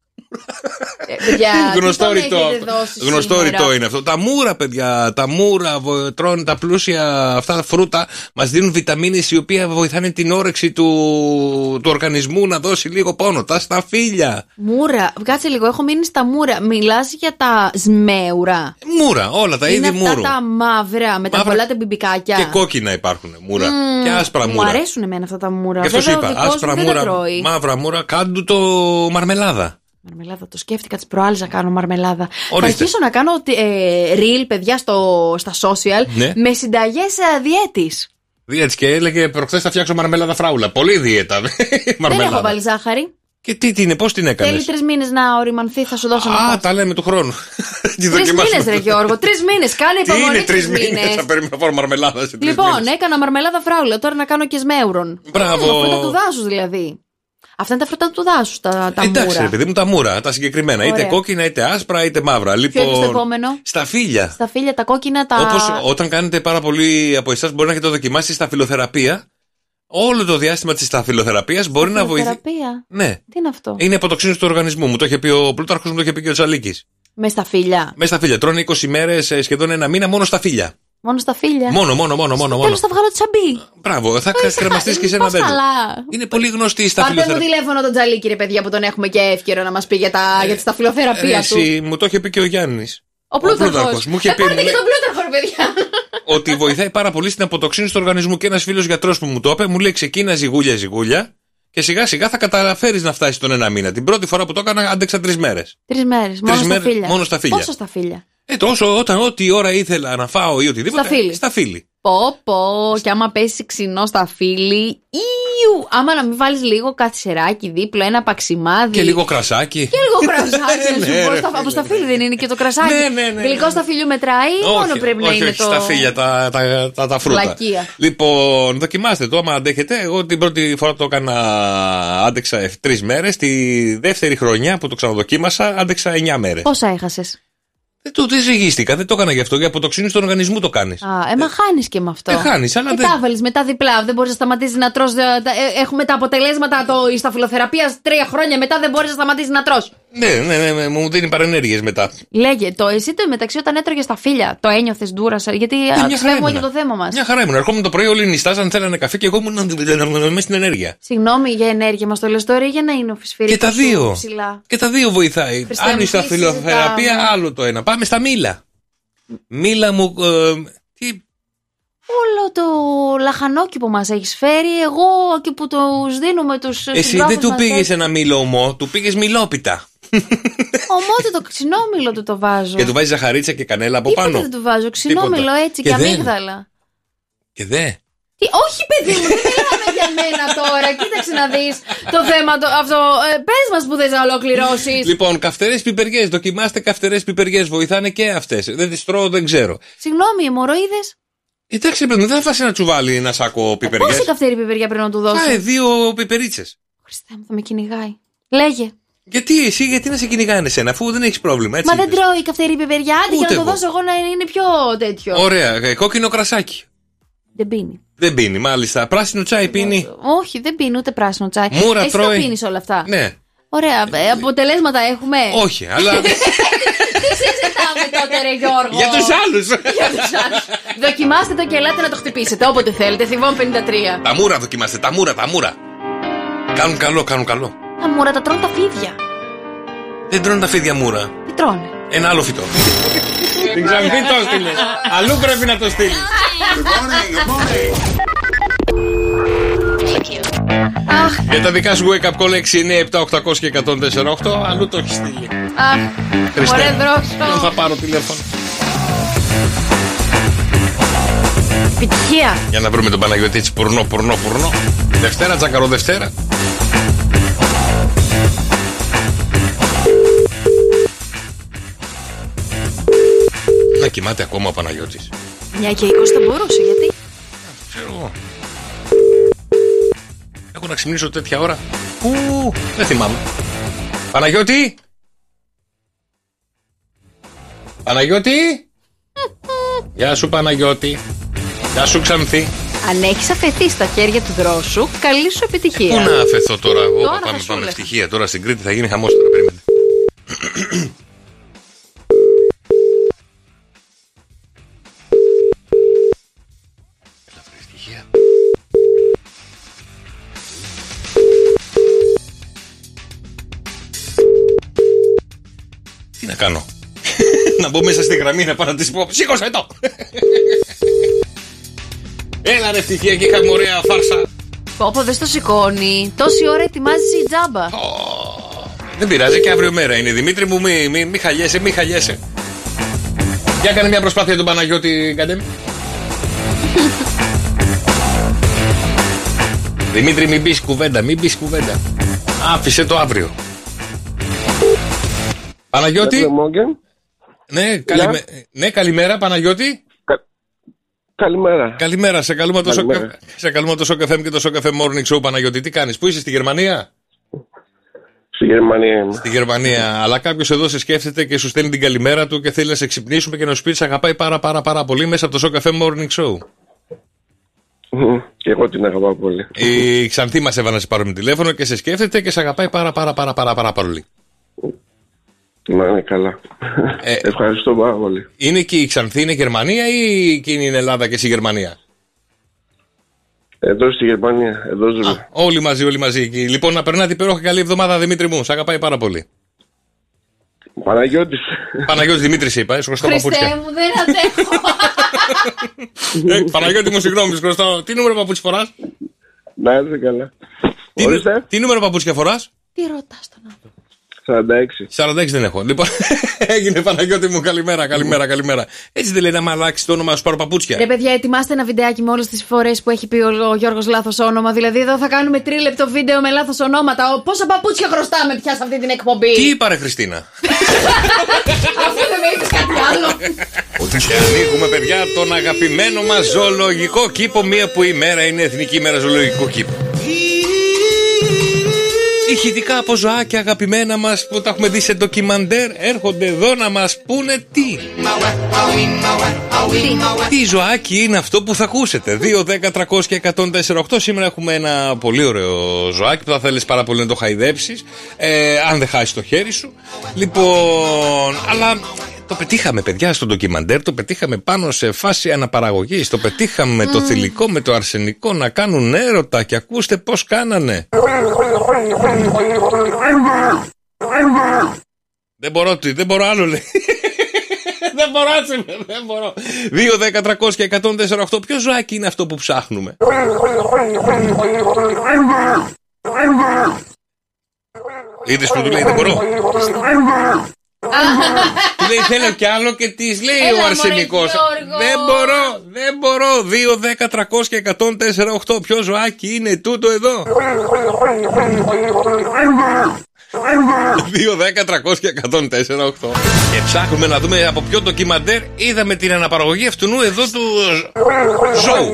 Γνωστό ρητό είναι αυτό. Τα μούρα, παιδιά. Τα μούρα τρώνε τα πλούσια αυτά τα φρούτα. Μας δίνουν βιταμίνες οι οποίες βοηθάνε την όρεξη του οργανισμού να δώσει λίγο πόνο. Τα σταφύλια. Μούρα. Κάτσε λίγο, έχω μείνει στα μούρα. Μιλάς για τα σμέουρα? Μούρα, όλα τα είδη μούρου. Αυτά τα μαύρα με τα πολλά τα μπιμπικάκια. Και κόκκινα υπάρχουν μούρα. Και άσπρα μούρα. Μου αρέσουν εμένα αυτά τα μούρα. Και αυτό σου είπα. Άσπρα μούρα, μαύρα μούρα. Κάντε το μαρμελάδα. Μαρμελάδα, το σκέφτηκα τις προάλλες να κάνω μαρμελάδα. Ορίστε. Θα αρχίσω να κάνω reel, παιδιά, στα social, ναι, με συνταγές διέτης. Διέτης, και έλεγε προχθές θα φτιάξω μαρμελάδα φράουλα. Πολύ δίαιτα. Δεν έχω βάλει ζάχαρη. Και τι είναι, πώς την έκανες? Θέλει 3 μήνες να οριμανθεί, θα σου δώσω ένα. Τα λέμε του χρόνου. 3 μήνες, ρε Γιώργο, 3 μήνες. Κάνε υπομονή. Τι είναι 3 μήνες? Θα πρέπει να πάρω μαρμελάδα σε 3 μήνες. Λοιπόν, έκανα μαρμελάδα φράουλα, τώρα να κάνω και σμέουρον. Μπράβο. Φρούτα του δάσους δηλαδή. Αυτά είναι τα φρούτα του δάσους, τα μούρα. Εντάξει, ρε παιδί μου, τα μούρα, τα συγκεκριμένα. Ωραία. Είτε κόκκινα, είτε άσπρα, είτε μαύρα. Λοιπόν, ποιο είναι το επόμενο? Σταφύλια. Σταφύλια, τα κόκκινα, τα. Όπως όταν κάνετε πάρα πολλοί από εσάς, μπορεί να έχετε δοκιμάσει σταφυλοθεραπεία. Όλο το διάστημα της σταφυλοθεραπείας μπορεί να βοηθήσει. Ναι. Τι είναι αυτό? Είναι αποτοξίνωση του οργανισμού. Μου το είχε πει ο Πλούταρχος, μου το είχε πει και ο Τσαλίκης. Με σταφύλια. Με σταφύλια. Τρώνε 20 μέρες, σχεδόν ένα μήνα, μόνο σταφύλια. Μόνο σταφύλια. Μόνο. Τέλος θα βγάλω τσαμπί. Μπράβο, θα κρεμαστείς και σε ένα δέντρο. Είναι πολύ γνωστή η σταφυλοθεραπεία. Πάρτε μου τηλέφωνο τον Τζαλίκη, ρε παιδιά, που τον έχουμε και εύκαιρο να μας πει για τη σταφυλοθεραπεία του. Εσύ, μου το είχε πει και ο Γιάννης. Ο Πλούταρχος. Μου είχε πει. Πάρτε και τον Πλούταρχο, ρε παιδιά. Ότι βοηθάει πάρα πολύ στην αποτοξίνηση του οργανισμού. Και ένας φίλος γιατρός που μου το είπε, μου λέει: ξεκίνα ζυγούλια και σιγά σιγά θα καταφέρεις να φτάσεις τον ένα μήνα. Την πρώτη φορά που το έκανα, άντεξα 3 μέρες. 3 μέρες, μόνο σταφύλια. Πόσο σταφύλια? Τόσο όταν ό,τι ώρα ήθελα να φάω ή οτιδήποτε. Σταφύλι. Πω, και άμα πέσει ξινό σταφύλι, άμα να μην βάλεις λίγο καθισεράκι δίπλο, ένα παξιμάδι. Και λίγο κρασάκι. Από σταφύλι δεν είναι και το κρασάκι? Γλυκό σταφύλιου μετράει ή μόνο πρέπει να είναι το. Όχι, σταφύλια τα φρούτα. Λακία. Λοιπόν, δοκιμάστε το άμα αντέχετε. Εγώ την πρώτη φορά το έκανα, άντεξα 3 μέρες. Τη δεύτερη χρονιά που το ξαναδοκίμασα, άντεξα 9 μέρες. Πόσα έχασες? Δεν ζυγίστηκα, δεν το έκανα γι' αυτό. Για αποτοξίνηση του οργανισμού το κάνεις. Μα χάνεις και με αυτό. Χάνεις, αλλά δεν. Τα βάλεις μετά διπλά. Δεν μπορείς να σταματήσεις να τρως. Έχουμε τα αποτελέσματα η σταφυλοθεραπεία 3 χρόνια μετά, δεν μπορείς να σταματήσεις να τρως. Ναι, μου δίνει παρενέργειες μετά. Λέγε, εσύ το μεταξύ όταν έτρωγες σταφύλια, το ένιωθες ντούρασα? Γιατί ξεφεύγουμε για το θέμα μας. Μια χαρά ήμουν. Ερχόμουν το πρωί, όλοι νηστάζαν, θέλανε καφέ και εγώ ήμουν μέσα στην ενέργεια. Συγγνώμη για ενέργεια, μας το λες τώρα ή για να είναι ο φυσφυρικός ψηλά? Και τα δύο βοηθάει. Αν η σταφυλοθεραπεία, άλλο το ένα. Πάμε στα μήλα. Μήλα μου. Όλο το λαχανόκι που μας έχεις φέρει, εγώ και που τους δίνουμε τους συντρόφους. Εσύ δεν του πήγες ένα μήλο ομό, του πήγες μιλόπιτα. Ομό το ξινόμηλο του το βάζω. Και του βάζεις ζαχαρίτσα και κανέλα από πάνω. Δεν του βάζω, ξινόμηλο έτσι και αμύγδαλα. Και δε. Όχι παιδί μου, δεν μιλάμε για μένα τώρα. Κοίταξε να δεις το θέμα αυτό. Πες μας που θες να ολοκληρώσεις. Λοιπόν, καυτερές πιπεριές. Δοκιμάστε καυτερές πιπεριές. Βοηθάνε και αυτές. Δεν τις τρώω, δεν ξέρω. Συγγνώμη, αιμορροίδες. Εντάξει, δεν θα φάσει να τσουβάλει ένα σάκο πιπεριές. Πόση καυτερή πιπεριά πρέπει να του δώσω? 2 πιπερίτσες. Χριστέ μου, θα με κυνηγάει. Λέγε. Γιατί να σε κυνηγάνε εσένα, αφού δεν έχεις πρόβλημα, έτσι? Μα δεν τρώει καυτερή πιπεριά, άντε για να το δώσω εγώ να είναι πιο τέτοιο. Ωραία, κόκκινο κρασάκι. Δεν πίνει. Δεν πίνει, μάλιστα. Πράσινο τσάι πίνει? Όχι, δεν πίνει ούτε πράσινο τσάι. Μούρα εσύ τρώει? το πίνεις όλα αυτά? Ναι. Ωραία, αποτελέσματα έχουμε? Όχι, αλλά. Τι συζητάμε τότε, ρε Γιώργο? Για τους άλλους. Δοκιμάστε το και ελάτε να το χτυπήσετε όποτε θέλετε. Θηβών 53. Τα μούρα δοκιμάστε, τα μούρα. Κάνουν καλό. Τα μούρα τα τρώνε τα φίδια. Δεν τρώνε τα φίδια μούρα. Τι τρώνε? Ένα άλλο φυτό. Δεν ξέρω, μην το στείλες. Αλλού πρέπει να το στείλεις. Good morning. Για τα δικά σου wake up call 697-800 και 104-8. Αλλού το έχει στείλει. Ωραία, δρόσο. Δεν θα πάρω τηλέφωνο. Επιτυχία. Για να βρούμε τον Παναγιώτη έτσι πουρνό. Δευτέρα, τσακαρό Δευτέρα. Να κοιμάται ακόμα ο Παναγιώτης. 9 και 20 θα μπορούσε, γιατί? Ξέρω εγώ. Έχω να ξυπνήσω τέτοια ώρα. Δεν θυμάμαι. Παναγιώτη! Γεια σου Παναγιώτη. Γεια σου Ξανθή. Αν έχεις αφαιθεί στα χέρια του δρόσου, καλή σου επιτυχία. Πού να αφαιθώ τώρα εγώ? Πάμε ευτυχία. Τώρα στην Κρήτη θα γίνει χαμός τώρα. Περίμενε. Τι να κάνω? Να μπω μέσα στη γραμμή να πάω να της πω σήκωσε το! Έλα ρε ευτυχία και είχαμε ωραία φάρσα. Πόπο δεν το σηκώνει. Τόση ώρα ετοιμάζεις η τζάμπα. Δεν πειράζει και αύριο μέρα είναι. Δημήτρη μου μη χαλιέσαι. Για κάνε μια προσπάθεια τον Παναγιώτη Καντέμ. Δημήτρη μην πεις κουβέντα. Άφησε το αύριο. Παναγιώτη. Ναι, καλημέρα Παναγιώτη. Καλημέρα. Καλημέρα, σε καλούμε το Shock FM και το Shock FM Morning Show, Παναγιώτη. Τι κάνεις, πού είσαι, στη Γερμανία? Στη Γερμανία είμαι. Στη Γερμανία, αλλά κάποιος εδώ σε σκέφτεται και σου στέλνει την καλημέρα του και θέλει να σε ξυπνήσουμε και να σου πει: σ' αγαπάει πάρα πολύ μέσα από το Shock FM Morning Show. Και εγώ την αγαπάω πολύ. Η Ξανθή μας έβαλε να σε πάρουμε τηλέφωνο και σε σκέφτεται και σε αγαπάει πάρα πολύ. Να είναι καλά. Ευχαριστώ πάρα πολύ. Είναι και η Ξανθή, είναι Γερμανία ή εκείνη είναι Ελλάδα και εσύ Γερμανία? Εδώ στη Γερμανία, εδώ ζούμε. Όλοι μαζί εκεί. Λοιπόν, να περνάτε υπέροχα καλή εβδομάδα, Δημήτρη μου. Σ' αγαπάει πάρα πολύ. Παναγιώτης Δημήτρης είπα, σου χρωστάω παπούτσια. Χριστέ μου, δεν αντέχω. Παναγιώτη μου, συγγνώμη, σου χρωστάω. Τι νούμερο παπούτσια φοράς? Να έρθει καλά. Τι νούμερο παπούτσια φοράς? Τι ρωτάς τον άνθρωπο? 46 δεν έχω. Λοιπόν, έγινε Παναγιώτη μου, καλημέρα. Έτσι δεν λέει να μ' αλλάξει το όνομα, σου πάρω παπούτσια. Ρε παιδιά, ετοιμάστε ένα βιντεάκι με όλες τις φορές που έχει πει ο Γιώργος λάθος όνομα. Δηλαδή, εδώ θα κάνουμε 3 λεπτό βίντεο με λάθος ονόματα. Πόσα παπούτσια χρωστάμε πια σε αυτή την εκπομπή? Τι είπα, ρε Χριστίνα? Αφού δεν με είπες κάτι άλλο. Και ανοίγουμε, παιδιά, τον αγαπημένο μας ζωολογικό κήπο. Μία που ημέρα είναι Εθνική ημέρα ζωολογικού κήπου. Ηχητικά από ζωάκια αγαπημένα μας που τα έχουμε δει σε ντοκιμαντέρ έρχονται εδώ να μας πούνε τι ζωάκι είναι αυτό που θα ακούσετε. 2-10-300-104-8. Σήμερα έχουμε ένα πολύ ωραίο ζωάκι που θα θέλεις πάρα πολύ να το χαϊδέψεις, αν δεν χάσεις το χέρι σου. Λοιπόν, αλλά το πετύχαμε, παιδιά, στο ντοκιμαντέρ. Το πετύχαμε πάνω σε φάση αναπαραγωγής. Το πετύχαμε με το θηλυκό, με το αρσενικό να κάνουν έρωτα. Και ακούστε πως κάνανε. Δεν μπορώ άλλο, λέει. Δεν μπορώ. 2-10-300-104-8. Ποιο ζωάκι είναι αυτό που ψάχνουμε? Είδες που του λέει δεν μπορώ? Του λέει θέλω κι άλλο και της λέει ο αρσενικός δεν μπορώ. 2-10-300-104-8. Ποιο ζωάκι είναι τούτο εδώ? 2-10-300-104-8. Και ψάχνουμε να δούμε από ποιο ντοκιμαντέρ είδαμε την αναπαραγωγή αυτού εδώ του ζώου.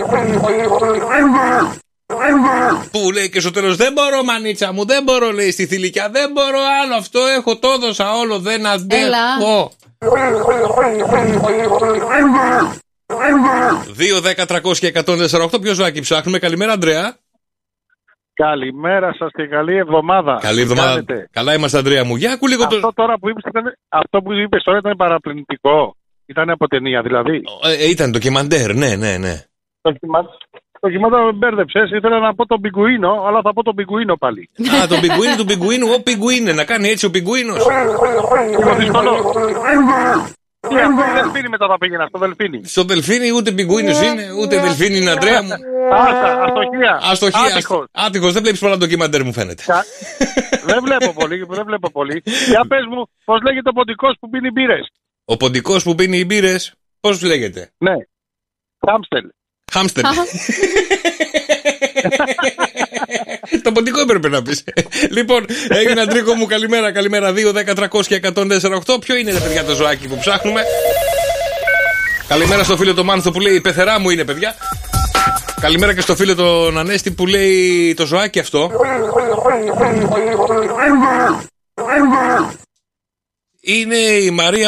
Που λέει και στο τέλος δεν μπορώ μανίτσα μου, δεν μπορώ, λέει στη θηλυκιά, δεν μπορώ άλλο, αυτό έχω, το έδωσα όλο, δεν αντέχω. 2-10-300-104-8. Ποιο ζωάκι ψάχνουμε? Καλημέρα, Ανδρέα. Καλημέρα σας και καλή εβδομάδα. Καλή εβδομάδα. Καλά είμαστε, Ανδρέα μου. Για ακού λίγο αυτό που είπες τώρα ήταν παραπλανητικό. Ήταν από ταινία δηλαδή. Ήταν ντοκιμαντέρ, ναι. Το κειμάτο με μπέρδεψες, ήθελα να πω τον πιγκουίνο, αλλά θα πω τον πιγκουίνο πάλι. Α, τον πιγκουίνο, ο πιγκουίνε, να κάνει έτσι ο πιγκουίνος. Λίγο δύσκολο. Τι αυτό η Δελφίνη μετά θα πήγαινα, στο Δελφίνη. Στο Δελφίνη ούτε πιγκουίνος είναι, ούτε Δελφίνη είναι, Ανδρέα μου. Αστοχία. Άτυχος, δεν βλέπεις πολλά ντοκιμαντέρ μου φαίνεται. Δεν βλέπω πολύ. Για πες μου, πώς λέγεται ο ποντικός που πίνει μπύρες? Ο ποντικός που πίνει οι μπύρες, πώς λέγεται? Ναι, Χάμστερ. Το ποντικό έπρεπε να πεις. Λοιπόν, έγινε Αντρίκο μου, καλημέρα. 2-10-300-104-8. Ποιο είναι, παιδιά, το ζωάκι που ψάχνουμε? Καλημέρα στο φίλο το Μάνθο που λέει η πεθερά μου είναι, παιδιά. Καλημέρα και στο φίλο τον Ανέστη που λέει το ζωάκι αυτό είναι η Μαρία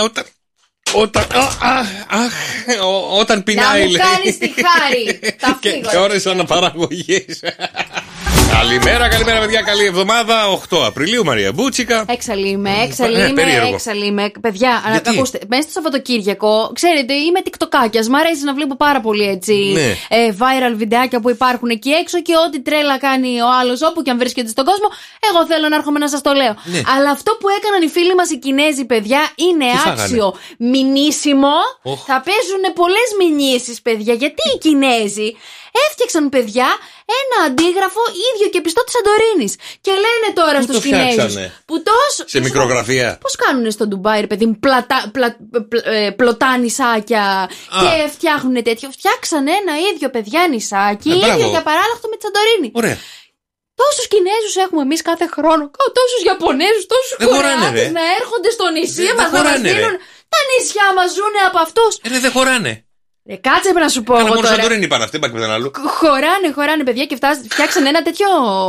όταν πεινάει, λέει. Να μου κάνεις τη χάρη. Και ώρες αναπαραγωγής. Καλημέρα, παιδιά. Καλή εβδομάδα. 8 Απριλίου, Μαρία Μπούτσικα. Έξαλλη είμαι. Παιδιά, ακούστε, μέσα στο Σαββατοκύριακο, ξέρετε, είμαι τικτοκάκιας. Μ' αρέσει να βλέπω πάρα πολύ έτσι viral βιντεάκια που υπάρχουν εκεί έξω και ό,τι τρέλα κάνει ο άλλος, όπου και αν βρίσκεται στον κόσμο. Εγώ θέλω να έρχομαι να σας το λέω. Ναι. Αλλά αυτό που έκαναν οι φίλοι μας οι Κινέζοι, παιδιά, είναι άξιο μηνύσιμο. Θα παίζουν πολλές μηνύσεις, παιδιά. Γιατί οι Κινέζοι έφτιαξαν, παιδιά, ένα αντίγραφο ίδιο και πιστό της Σαντορίνης. Και λένε τώρα στους Κινέζους που σε μικρογραφία. Πώς κάνουνε στο Ντουμπάι, ρε παιδί μου, πλωτά νησάκια και φτιάχνουν τέτοιο. Φτιάξαν ένα ίδιο, παιδιά, νησάκι, ίδιο για παράλλαχτο με τη Σαντορίνη. Ωραία. Τόσους Κινέζους έχουμε εμείς κάθε χρόνο. Τόσους Ιαπωνέζους, τόσους Κορεάτες να έρχονται στο νησί μας να μας δίνουν. Τα νησιά μας ζουνε από αυτούς. Δεν χωράνε. Κάτσε να σου πω. Μόνο Σαντορίνη πάνε αυτοί, πάνε άλλο. Χωράνε παιδιά και φτιάξαν ένα τέτοιο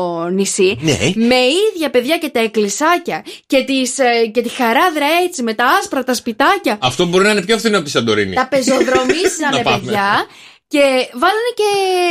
νησί. Ναι. Με ίδια παιδιά και τα εκκλησάκια και τη χαράδρα έτσι με τα άσπρα τα σπιτάκια. Αυτό μπορεί να είναι πιο φθηνό από τη Σαντορίνη. Τα πεζοδρομήσανε παιδιά. Και βάλανε και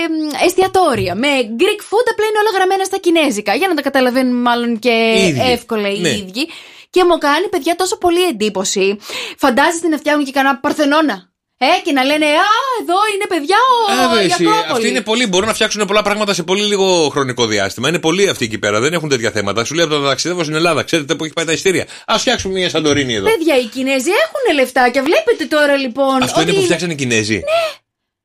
εστιατόρια με Greek food, απλά είναι όλα γραμμένα στα κινέζικα. Για να τα καταλαβαίνουν μάλλον και εύκολα οι ίδιοι. Και μου κάνει παιδιά τόσο πολύ εντύπωση. Φαντάζεστε να φτιάχνουν και κανένα Παρθενώνα. Και να λένε εδώ είναι παιδιά η Ακρόπολη. Αυτοί είναι πολλοί, μπορούν να φτιάξουν πολλά πράγματα σε πολύ λίγο χρονικό διάστημα. Είναι πολλοί αυτοί εκεί πέρα, δεν έχουν τέτοια θέματα. Σου λέει από το ταξιδεύω στην Ελλάδα, ξέρετε που έχει πάει τα ειστήρια. Ας φτιάξουμε μια Σαντορίνη εδώ. Παιδιά, οι Κινέζοι έχουν λεφτά και βλέπετε τώρα λοιπόν. Αυτό είναι που φτιάξαν οι Κινέζοι. Ναι.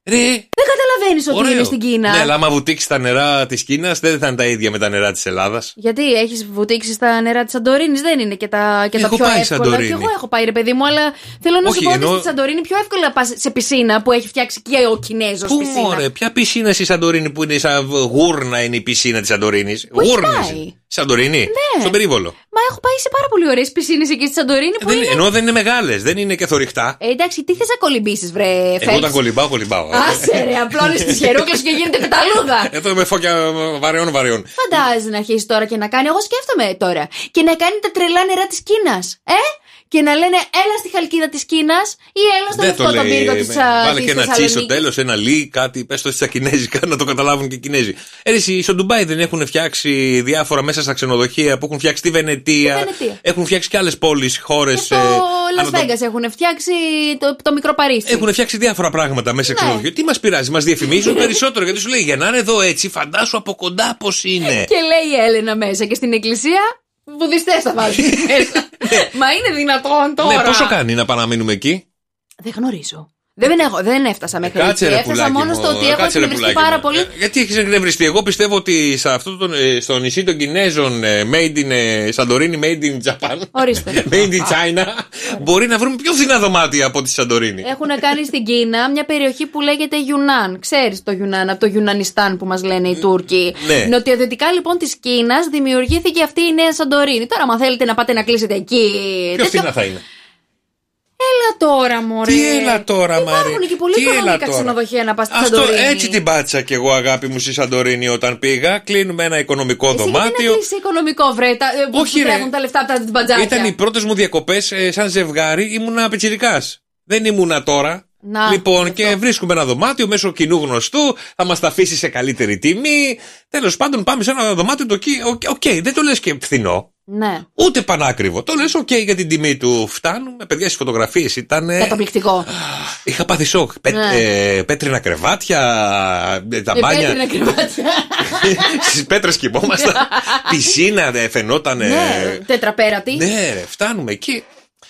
Δεν καταλαβαίνεις ότι είναι στην Κίνα. Ναι, αλλά άμα βουτήξεις τα νερά της Κίνας, δεν θα είναι τα ίδια με τα νερά της Ελλάδας. Γιατί έχεις βουτήξει στα νερά της Σαντορίνης, δεν είναι και τα πιο εύκολα. Σαντορίνη. Και εγώ έχω πάει, ρε παιδί μου, αλλά θέλω να σου πω ότι στη Σαντορίνη πιο εύκολα να πας σε πισίνα που έχει φτιάξει και ο Κινέζος πισίνα. Ωραία, ποια πισίνα στη Σαντορίνη που είναι σαν γούρνα είναι η πισίνα της Σαντορίνης. Γούρνα. Σαντορίνη, ναι. Στον Περίβολο. Μα έχω πάει σε πάρα πολύ ωραίες πισίνες εκεί στη Σαντορίνη. Ενώ δεν είναι μεγάλες, δεν είναι και θωρηχτά. Εντάξει, τι θες να κολυμπήσεις, βρε Φέλξ. Εγώ τα κολυμπάω. Άσε ρε, απλώνεις τις χερούκλες και γίνεται πεταλούδα. Εδώ με φώκια βαρεών. Φαντάζεσαι να αρχίσει τώρα και να κάνει, εγώ σκέφτομαι τώρα, και να κάνει τα τρελά νερά της Κίνας. Και να λένε έλα στη Χαλκίδα της Κίνας ή έλα στο λευκό τον πύργο της Θεσσαλονίκης. Βάλε και ένα τσι στο τέλος, ένα λί, κάτι, πες το στα κινέζικα να το καταλάβουν και οι Κινέζοι. Στο Ντουμπάι δεν έχουν φτιάξει διάφορα μέσα στα ξενοδοχεία που έχουν φτιάξει τη Βενετία. Έχουν φτιάξει και άλλες πόλεις, χώρες. Και στο Las Vegas έχουν φτιάξει το μικρό Παρίσι. Έχουν φτιάξει διάφορα πράγματα μέσα σε ξενοδοχεία. Τι μας πειράζει, μας διαφημίζουν περισσότερο γιατί σου λέει για να είναι εδώ έτσι, φαντάσου από κοντά πώς είναι. Και λέει η Έλενα μέσα και στην εκκλησία. Βουδιστές θα βάζουν μέσα. Μα είναι δυνατόν τώρα. Ναι, πόσο κάνει να πάμε να μείνουμε εκεί? Δεν γνωρίζω. Δεν έφτασα μέχρι εκεί. Έφτασα μόνο στο ότι έχω εκνευριστεί πάρα πολύ. Γιατί έχεις εκνευριστεί? Εγώ πιστεύω ότι σε αυτό στο νησί των Κινέζων, made in Santorini, made in Japan, made in China, μπορεί να βρούμε πιο φθηνά δωμάτια από τη Σαντορίνη. Έχουν κάνει στην Κίνα μια περιοχή που λέγεται Γιουνάν. Ξέρεις το Γιουνάν, από το Γιουνανιστάν που μας λένε οι Τούρκοι. Νοτιοδυτικά λοιπόν της Κίνας δημιουργήθηκε αυτή η νέα Σαντορίνη. Τώρα, αν θέλετε να πάτε να κλείσετε εκεί. Πιο φθηνά θα είναι. Έλα τώρα, μωρέ. Τι έλα τώρα, Μαρή. Υπάρχουν και πολύ οικονομικά ξενοδοχεία να πας στη Σαντορίνη. Έτσι την πάτησα κι εγώ, αγάπη μου, στη Σαντορίνη όταν πήγα. Κλείνουμε ένα οικονομικό δωμάτιο. Γιατί δεν οικονομικό, βρε. Όχι, ρε. Τρέχουν τα λεφτά από τα μπατζάκια. Ήταν οι πρώτες μου διακοπές σαν ζευγάρι. Ήμουνα πιτσιρικάς. Δεν ήμουνα τώρα. Λοιπόν, και βρίσκουμε ένα δωμάτιο μέσω κοινού γνωστού. Θα μας τα αφήσει σε καλύτερη τιμή. Τέλος πάντων, πάμε σε ένα δωμάτιο. Οκ, δεν το λες και φθηνό. Ναι. Ούτε πανάκριβο. Το λες για την τιμή του. Φτάνουμε, παιδιά, στις φωτογραφίες ήταν. Καταπληκτικό. Είχα πάθει σοκ. Πέτρινα κρεβάτια, τα μπάνια. Πέτρινα κρεβάτια. Στις πέτρες κοιμόμασταν. Πισίνα φαινόταν. Ναι, τετραπέρατη. Ναι, φτάνουμε εκεί.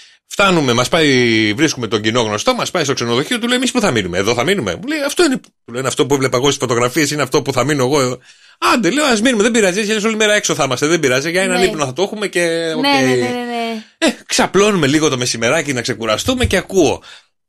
Βρίσκουμε τον κοινό γνωστό, μας πάει στο ξενοδοχείο, του λέει εμείς που θα μείνουμε. Εδώ θα μείνουμε. Μου λέει αυτό είναι. Του λένε αυτό που έβλεπα εγώ στις φωτογραφίες είναι αυτό που θα μείνω εγώ εδώ. Άντε, λέω ας μείνουμε, δεν πειράζει. Γιατί όλη μέρα έξω θα είμαστε, δεν πειράζει. Για έναν ύπνο θα το έχουμε και. Ναι. Ξαπλώνουμε λίγο το μεσημεράκι να ξεκουραστούμε και ακούω.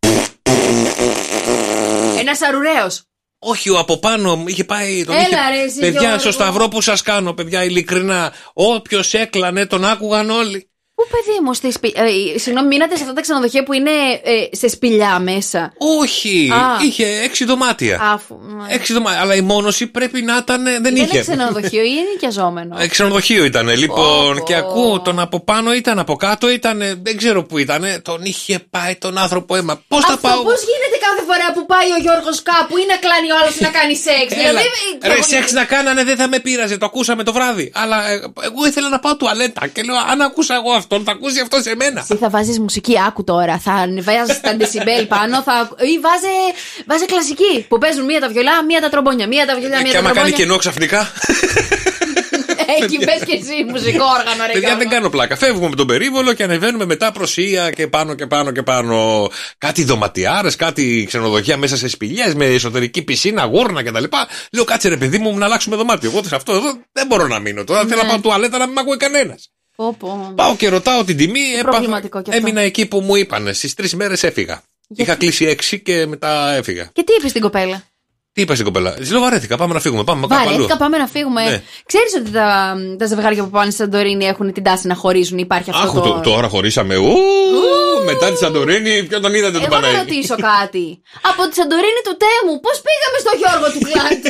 Ένας αρουραίος. Όχι, ο από πάνω είχε πάει. Παιδιά, στο σταυρό που σας κάνω, παιδιά, ειλικρινά. Όποιος έκλανε τον άκουγαν όλοι. Πού, παιδί μου, συγγνώμη, μείνατε σε αυτά τα ξενοδοχεία που είναι σε σπηλιά μέσα? Όχι, είχε 6 δωμάτια. 6 δωμάτια, αλλά η μόνωση πρέπει να ήταν. Δεν είχε. Είναι ξενοδοχείο ή είναι νοικιαζόμενο? Ξενοδοχείο ήταν, λοιπόν, και ακούω τον από πάνω ήταν, από κάτω ήταν, δεν ξέρω που ήταν. Τον είχε πάει τον άνθρωπο αίμα. Πώς θα πάω? Πώς γίνεται κάθε φορά που πάει ο Γιώργος κάπου ή να κλάνει ο άλλος να κάνει σεξ? Ρε, σεξ να κάνανε δεν θα με πείραζε, το ακούσαμε το βράδυ. Αλλά εγώ ήθελα να πάω τουαλέτα και λέω, αν ακούσα εγώ αυτό. Θα ακούσει αυτό σε μένα. Εσύ θα βάζεις μουσική, άκου τώρα. Θα βάζεις τα ντεσιμπέλ πάνω ή βάζε κλασική. Που παίζουν μία τα βιολά, μία τα τρομπόνια. Μία τα βιολά, μία τα τρομπόνια. Και άμα κάνει κενό ξαφνικά. Εκεί πες και εσύ μουσικό όργανο, ρε. Παιδιά, δεν κάνω πλάκα. Φεύγουμε με τον Περίβολο και ανεβαίνουμε μετά προς Ία και πάνω και πάνω και πάνω. Κάτι δωματιάρες, κάτι ξενοδοχεία μέσα σε σπηλιές με εσωτερική πισίνα, γούρνα κτλ. Λέω κάτσε ρε παιδί μου να αλλάξουμε δωμάτιο. Εγώ σε αυτό εδώ δεν μπορώ να μείνω. Τώρα θέλω να πάω τουαλέτα να μην μ' ακούει κανένας. Πάω και ρωτάω την τιμή. Έμεινα εκεί που μου είπανε. Στις 3 μέρες έφυγα. Είχα κλείσει 6 και μετά έφυγα. Και τι είπε στην κοπέλα? Τι είπα στην κοπέλα, τη λέω βαρέθηκα, πάμε να φύγουμε. Βαρέθηκα, πάμε να φύγουμε. Ναι. Ξέρεις ότι τα ζευγάρια που πάνε στη Σαντορίνη έχουν την τάση να χωρίζουν, υπάρχει αυτό. Αχ, τώρα χωρίσαμε. Μετά τη Σαντορίνη, ποιον τον είδατε τον Παναγιώτη. Εγώ να ρωτήσω κάτι. Από τη Σαντορίνη του Τέμου, πώς πήγαμε στο Γιώργο του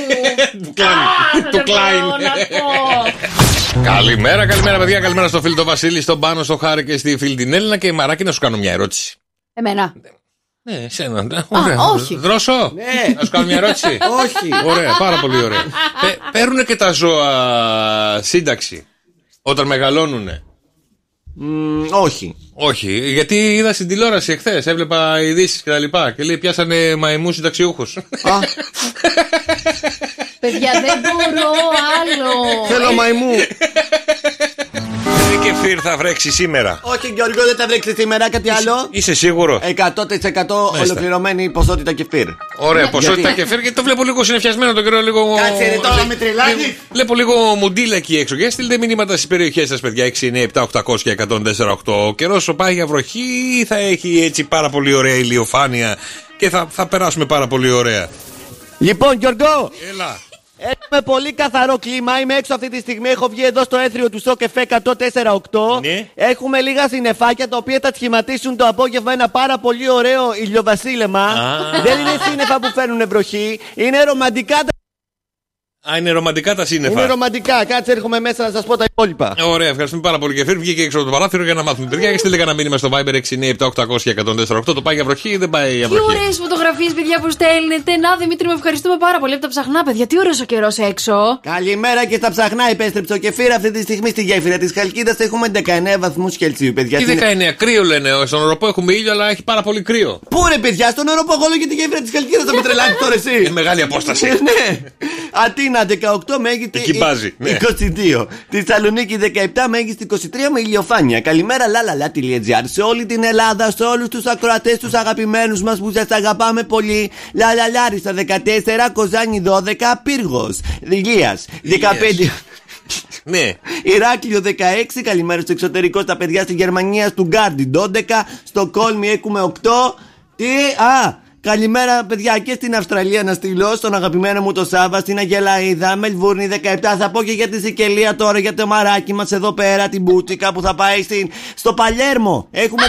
του Κλάιν. Καλημέρα, παιδιά. Καλημέρα στο φίλο τον Βασίλη, στον Πάνο, στο Χάρη και στη φίλη την Έλληνα. Και Μαράκι, να σου κάνω μια ερώτηση. Εμένα. Ναι, εσένα. Όχι. Δρόσο. Ναι. Να σου κάνω μια ερώτηση. Όχι. Ωραία, πάρα πολύ ωραία. Παίρνουν και τα ζώα σύνταξη όταν μεγαλώνουνε? Όχι, γιατί είδα στην τηλεόραση εχθές, έβλεπα ειδήσεις και τα λοιπά και λέει πιάσανε μαϊμούς συνταξιούχους. Παιδιά, δεν μπορώ άλλο. Θέλω μαϊμού. Και κεφίρ θα βρέξει σήμερα. Όχι, Γιώργο, δεν θα βρέξει σήμερα. Κάτι άλλο? Είσαι σίγουρο? 100% ολοκληρωμένη ποσότητα κεφίρ. Ωραία, ποσότητα κεφίρ, γιατί το βλέπω λίγο συνεφιασμένο το καιρό. Κάτσε ρε, τώρα με τρελάνει. Βλέπω λίγο μουντίλα εκεί έξω. Και στείλτε μηνύματα στις περιοχές σας, παιδιά. 6, 9, 7, 800 και 104,8. Ο καιρός ο πάει για βροχή, θα έχει έτσι πάρα πολύ ωραία ηλιοφάνεια και θα περάσουμε πάρα πολύ ωραία. Λοιπόν, Γιώργο, έλα. Έχουμε πολύ καθαρό κλίμα. Είμαι έξω αυτή τη στιγμή. Έχω βγει εδώ στο έθριο του Σοκ Εφέ 104,8. Ναι. Έχουμε λίγα συννεφάκια τα οποία θα σχηματίσουν το απόγευμα ένα πάρα πολύ ωραίο ηλιοβασίλεμα. Δεν είναι σύννεφα που φέρνουν βροχή. Είναι ρομαντικά τα. Είναι ρομαντικά τα σύννεφα. Είναι ρομαντικά. Κάτσε, έρχομαι μέσα να σας πω τα υπόλοιπα. Ωραία, ευχαριστούμε πάρα πολύ. Και φέρνει, βγήκε έξω από το παράθυρο για να μάθουμε. Παιδιά, στείλτε ένα μήνυμα στο Viber 697-800 και 148. Το πάει για βροχή ή δεν πάει για βροχή? Τι ωραίες φωτογραφίες, παιδιά, που στέλνετε. Να, Δημήτρη, με ευχαριστούμε πάρα πολύ από τα ψαχνά, παιδιά. Τι ωραίος ο καιρός έξω. Καλημέρα και στα ψαχνά, επέστρεψε ο κεφίρ. Αυτή τη στιγμή στη γέφυρα της Χαλκίδας έχουμε 19 βαθμούς Κελσίου, παιδιά. Τι 19, κρύο λένε. Στον Οροπό έχουμε ήλιο, αλλά έχει πάρα πολύ κρύο. Πού ρε, παιδιά, στον Οροπό εγώ και τη γέφυρα της Χαλκίδας θα με τρελάνει τώρα εσύ. Μεγάλη απόσταση. Ναι. Αθήνα 18, μέγιστη 22. Τη Θεσσαλονίκη 17, μέγιστη 23 με ηλιοφάνεια. Καλημέρα, lalala.gr σε όλη την Ελλάδα, σε όλους τους ακροατές, τους αγαπημένους μας που σας αγαπάμε πολύ. Λαλαλάρισα 14, Κοζάνη 12, Πύργος, Δηλίας 15. Ναι. Ηράκλειο 16, καλημέρα στο εξωτερικό στα παιδιά στη Γερμανία, Στουγκάρντι 12, Στοκόλμη έχουμε 8. Τι, καλημέρα, παιδιά, και στην Αυστραλία να στείλω. Στον αγαπημένο μου το Σάβα, στην Αγελαΐδα, Μελβούρνη 17. Θα πω και για τη Σικελία τώρα, για το μαράκι μας εδώ πέρα, την Μπούτσικα που θα πάει στο Παλιέρμο. Έχουμε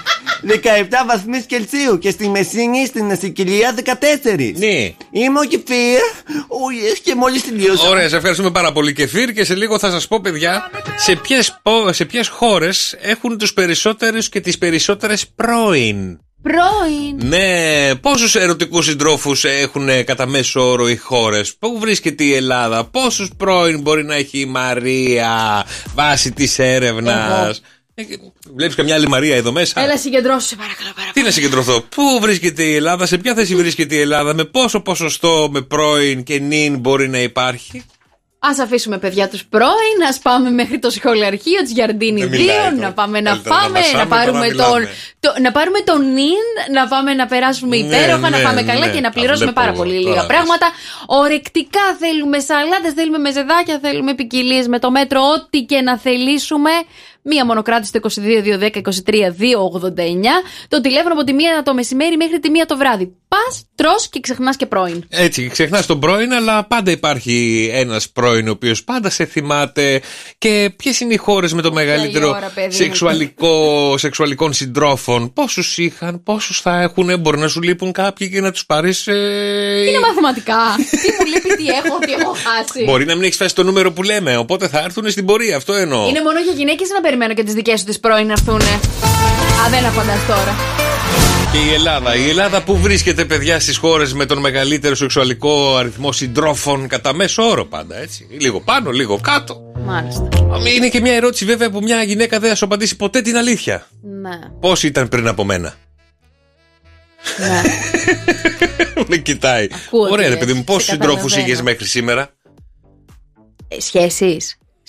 17 βαθμούς Κελσίου. Και στη Μεσίνη, στην Σικελία 14. Ναι. Είμαι ο Κεφίρ. Και μόλις τελείωσα. Ωραία, σε ευχαριστούμε πάρα πολύ, Κεφίρ. Και σε λίγο θα σας πω, παιδιά, σε ποιες χώρες έχουν τους περισσότερους και τις περισσότερες πρώην. Ναι, πόσους ερωτικούς συντρόφους έχουν κατά μέσο όρο οι χώρες? Πού βρίσκεται η Ελλάδα? Πόσους πρώην μπορεί να έχει η Μαρία βάσει της έρευνας? Βλέπεις καμιά άλλη Μαρία εδώ μέσα? Έλα, συγκεντρώσου, σε παρακαλώ. Τι να συγκεντρωθώ? Πού βρίσκεται η Ελλάδα? Σε ποια θέση βρίσκεται η Ελλάδα? Με πόσο ποσοστό με πρώην και νυν μπορεί να υπάρχει? Ας αφήσουμε, παιδιά, τους πρώην, ας πάμε μέχρι το σχολιαρχείο της Γιαρντίνη 2, να πάμε να φάμε, να πάρουμε τον νυν, να πάμε να περάσουμε υπέροχα, να πάμε καλά και να πληρώσουμε πάρα πολύ λίγα πράγματα. Ορεκτικά θέλουμε σαλάτες, θέλουμε μεζεδάκια, θέλουμε ποικιλίες με το μέτρο, ό,τι και να θελήσουμε. Μία μονοκράτηση στο 22-210-23-289. Το τηλέφωνο από τη 1 το μεσημέρι μέχρι τη 1 το βράδυ. Πας, τρως και ξεχνάς και πρώην. Έτσι, ξεχνάς τον πρώην, αλλά πάντα υπάρχει ένας πρώην ο οποίος πάντα σε θυμάται. Και ποιες είναι οι χώρες με το μεγαλύτερο σεξουαλικών συντρόφων? Πόσους είχαν, πόσους θα έχουν? Μπορεί να σου λείπουν κάποιοι και να τους πάρεις. Είναι μαθηματικά. Τι μου λείπει, τι έχω, τι έχω χάσει. Μπορεί να μην έχεις φτάσει το νούμερο που λέμε, οπότε θα έρθουν στην πορεία. Αυτό εννοώ. Είναι μόνο για γυναίκες να περιμένω και τις δικές σου τις πρώην να έρθουνε. Δεν απαντάς τώρα. Και η Ελλάδα που βρίσκεται, παιδιά, στις χώρες με τον μεγαλύτερο σεξουαλικό αριθμό συντρόφων κατά μέσο όρο πάντα, έτσι. Λίγο πάνω, λίγο κάτω. Μάλιστα. Είναι και μια ερώτηση, βέβαια, που μια γυναίκα δεν θα σου απαντήσει ποτέ την αλήθεια. Ναι. Πώς ήταν πριν από μένα? Ναι. Με κοιτάει. Ακούω. Ωραία, ρε παιδί μου, πόσους συντρόφους είχες μέχρι σήμερα? Σχέσεις.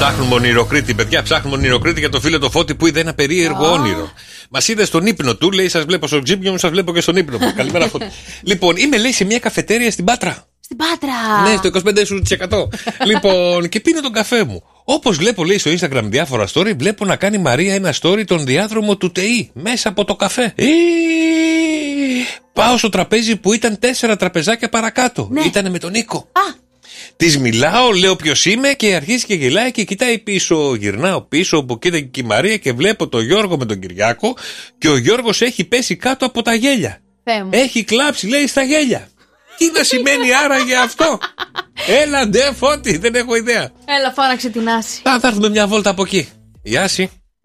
Ψάχνουμε ονειροκρίτη, παιδιά. Ψάχνουμε ονειροκρίτη για το φίλο το Φώτη που είδε ένα περίεργο όνειρο. Μας είδε στον ύπνο του, λέει: σας βλέπω στο ξύπνιο μου, σας βλέπω και στον ύπνο μου. Καλημέρα, Φώτη. Λοιπόν, είμαι, λέει, σε μια καφετέρια στην Πάτρα. Στην Πάτρα! Ναι, στο 25%. Λοιπόν, και πίνω τον καφέ μου. Όπως βλέπω, λέει, στο Instagram διάφορα story, βλέπω να κάνει η Μαρία ένα story τον διάδρομο του ΤΕΗ μέσα από το καφέ. Πάω στο τραπέζι που ήταν 4 τραπεζάκια παρακάτω. Ναι. Ήτανε με τον Νίκο. Της μιλάω, λέω ποιος είμαι και αρχίζει και γελάει και κοιτάει πίσω. Γυρνάω πίσω όπου κοίταγε και η Μαρία και βλέπω τον Γιώργο με τον Κυριάκο και ο Γιώργος έχει πέσει κάτω από τα γέλια. Έχει κλάψει, λέει, στα γέλια. Τι να σημαίνει άραγε αυτό? Έλα ντε Φώτη, δεν έχω ιδέα. Έλα φώναξε την Άση. Θα έρθουμε μια βόλτα από εκεί. Η Άση.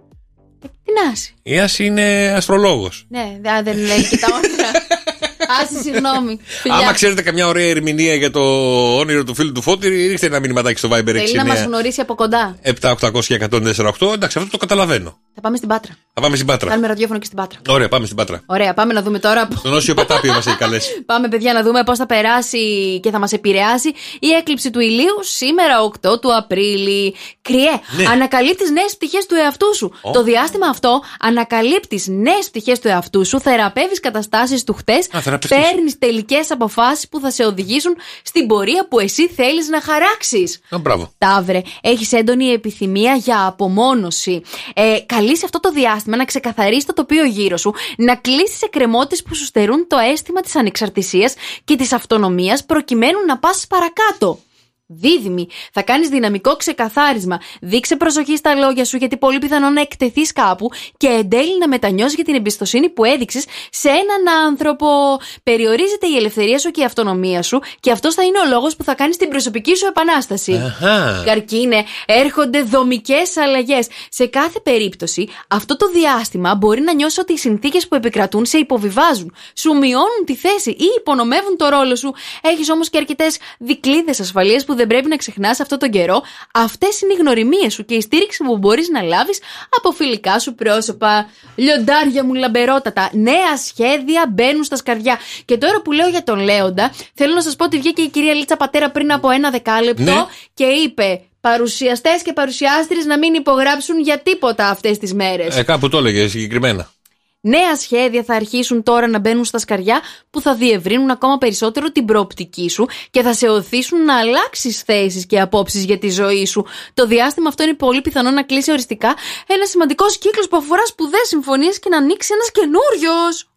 Την Άση. Η Άση είναι αστρολόγος. Ναι, δεν λέει και τα όνειρα. Άση, συγγνώμη. Άμα ξέρετε καμιά ωραία ερμηνεία για το όνειρο του φίλου του Φώτη, ρίξτε ένα μηνυματάκι στο Viber 6. Θέλει να μας γνωρίσει από κοντά. 7-800-1048. Εντάξει, αυτό το καταλαβαίνω. Θα πάμε στην Πάτρα. Θα πάμε στην Πάτρα. Κάνουμε ραδιόφωνο και στην Πάτρα. Ωραία, πάμε στην Πάτρα. Ωραία, πάμε να δούμε τώρα. Στον Όσιο Πατάπιο μας έχει καλέσει. Πάμε, παιδιά, να δούμε πώς θα περάσει και θα μας επηρεάσει η έκλειψη του ηλίου σήμερα, 8 του Απρίλη. Κριέ, ναι. Ανακαλύπτεις νέες πτυχές του εαυτού σου. Το διάστημα αυτό ανακαλύπτεις νέες πτυχές του εαυτού σου, θεραπεύεις καταστάσεις του χτες, παίρνεις τελικές αποφάσεις που θα σε οδηγήσουν στην πορεία που εσύ θέλεις να χαράξεις. Μπράβο. Ταύρε, έχεις έντονη επιθυμία για απομόνωση. Καλείς αυτό το διάστημα να ξεκαθαρίσεις το τοπίο γύρω σου, να κλείσεις εκκρεμότητες που σου στερούν το αίσθημα της ανεξαρτησίας και της αυτονομίας προκειμένου να πας παρακάτω. Δίδυμη, θα κάνεις δυναμικό ξεκαθάρισμα. Δείξε προσοχή στα λόγια σου, γιατί πολύ πιθανόν να εκτεθείς κάπου και εν τέλει να μετανιώσεις για την εμπιστοσύνη που έδειξες σε έναν άνθρωπο. Περιορίζεται η ελευθερία σου και η αυτονομία σου, και αυτός θα είναι ο λόγος που θα κάνεις την προσωπική σου επανάσταση. Καρκίνε, έρχονται δομικές αλλαγές. Σε κάθε περίπτωση, αυτό το διάστημα μπορεί να νιώσεις ότι οι συνθήκες που επικρατούν σε υποβιβάζουν, σου μειώνουν τη θέση ή υπονομεύουν το ρόλο σου. Έχεις όμως και αρκετές δικλείδες ασφαλείας που δεν πρέπει να ξεχνάς αυτόν τον καιρό. Αυτές είναι οι γνωριμίες σου και η στήριξη που μπορείς να λάβεις από φιλικά σου πρόσωπα. Λιοντάρια μου λαμπερότατα, νέα σχέδια μπαίνουν στα σκαρδιά. Και τώρα που λέω για τον Λέοντα, θέλω να σας πω ότι βγήκε η κυρία Λίτσα Πατέρα πριν από 1 δεκάλεπτο, ναι, και είπε παρουσιαστές και παρουσιάστρες να μην υπογράψουν για τίποτα αυτές τις μέρες. Κάπου το έλεγε συγκεκριμένα. Νέα σχέδια θα αρχίσουν τώρα να μπαίνουν στα σκαριά που θα διευρύνουν ακόμα περισσότερο την προοπτική σου και θα σε οθήσουν να αλλάξεις θέσεις και απόψεις για τη ζωή σου. Το διάστημα αυτό είναι πολύ πιθανό να κλείσει οριστικά ένα σημαντικός κύκλος που αφορά σπουδαίες συμφωνίες και να ανοίξει ένας καινούριος.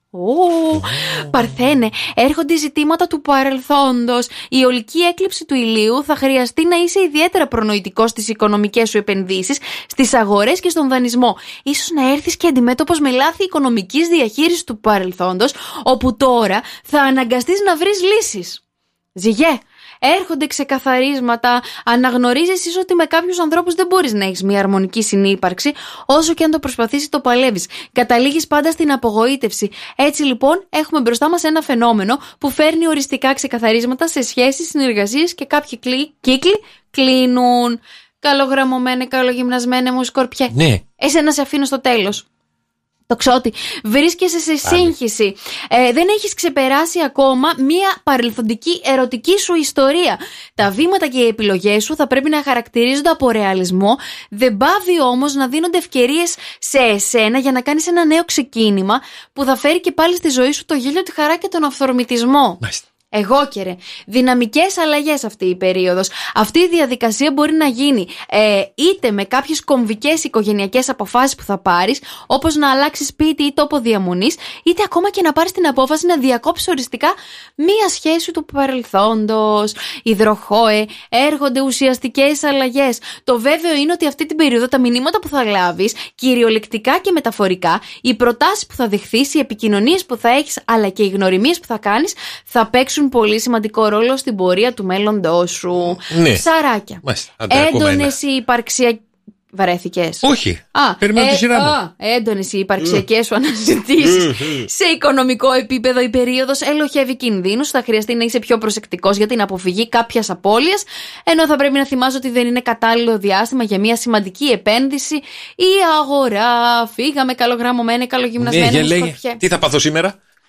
Παρθένε, έρχονται ζητήματα του παρελθόντος. Η ολική έκλειψη του ηλίου θα χρειαστεί να είσαι ιδιαίτερα προνοητικός στις οικονομικές σου επενδύσεις, στις αγορές και στον δανεισμό. Ίσως να έρθεις και αντιμέτωπος με λάθη οικονομικής διαχείρισης του παρελθόντος, όπου τώρα θα αναγκαστείς να βρεις λύσεις. Ζυγέ, έρχονται ξεκαθαρίσματα. Αναγνωρίζεις ίσως ότι με κάποιους ανθρώπους δεν μπορείς να έχεις μια αρμονική συνύπαρξη, όσο και αν το προσπαθείς το παλεύεις. Καταλήγεις πάντα στην απογοήτευση. Έτσι λοιπόν, έχουμε μπροστά μας ένα φαινόμενο που φέρνει οριστικά ξεκαθαρίσματα σε σχέσεις, συνεργασίες και κάποιοι κύκλοι κλείνουν. Καλογραμμωμένε, καλογυμνασμένε μου σκορπιέ. Ναι. Εσένα σε αφήνω στο τέλος. Το ξότι, βρίσκεσαι σε σύγχυση. Δεν έχεις ξεπεράσει ακόμα μία παρελθοντική ερωτική σου ιστορία. Τα βήματα και οι επιλογές σου θα πρέπει να χαρακτηρίζονται από ρεαλισμό. Δεν πάβει όμως να δίνονται ευκαιρίες σε εσένα για να κάνεις ένα νέο ξεκίνημα που θα φέρει και πάλι στη ζωή σου το γέλιο, τη χαρά και τον αυθορμητισμό. Μάλιστα. Εγώ και ρε. Δυναμικές αλλαγές αυτή η περίοδος. Αυτή η διαδικασία μπορεί να γίνει είτε με κάποιες κομβικές οικογενειακές αποφάσεις που θα πάρεις, όπως να αλλάξεις σπίτι ή τόπο διαμονής, είτε ακόμα και να πάρεις την απόφαση να διακόψεις οριστικά μία σχέση του παρελθόντος. Υδροχόε, έρχονται ουσιαστικές αλλαγές. Το βέβαιο είναι ότι αυτή την περίοδο τα μηνύματα που θα λάβεις, κυριολεκτικά και μεταφορικά, οι προτάσεις που θα δεχθείς, οι επικοινωνίες που θα έχεις, αλλά και οι γνωριμίες που θα κάνεις, θα παίξουν πολύ σημαντικό ρόλο στην πορεία του μέλλοντός σου. Ναι. Ψαράκια. Έντονες οι υπαρξιακές. Βαρέθηκες? Όχι. Περιμένω τη σειρά μου. Έντονες οι υπαρξιακές σου αναζητήσεις. Σε οικονομικό επίπεδο η περίοδος ελοχεύει κινδύνους. Θα χρειαστεί να είσαι πιο προσεκτικός για την αποφυγή κάποιας απώλειας. Ενώ θα πρέπει να θυμάσαι ότι δεν είναι κατάλληλο διάστημα για μια σημαντική επένδυση ή αγορά. Φύγαμε καλογραμμωμένοι, καλογυμνασμένοι. Τι θα πάθω σήμερα?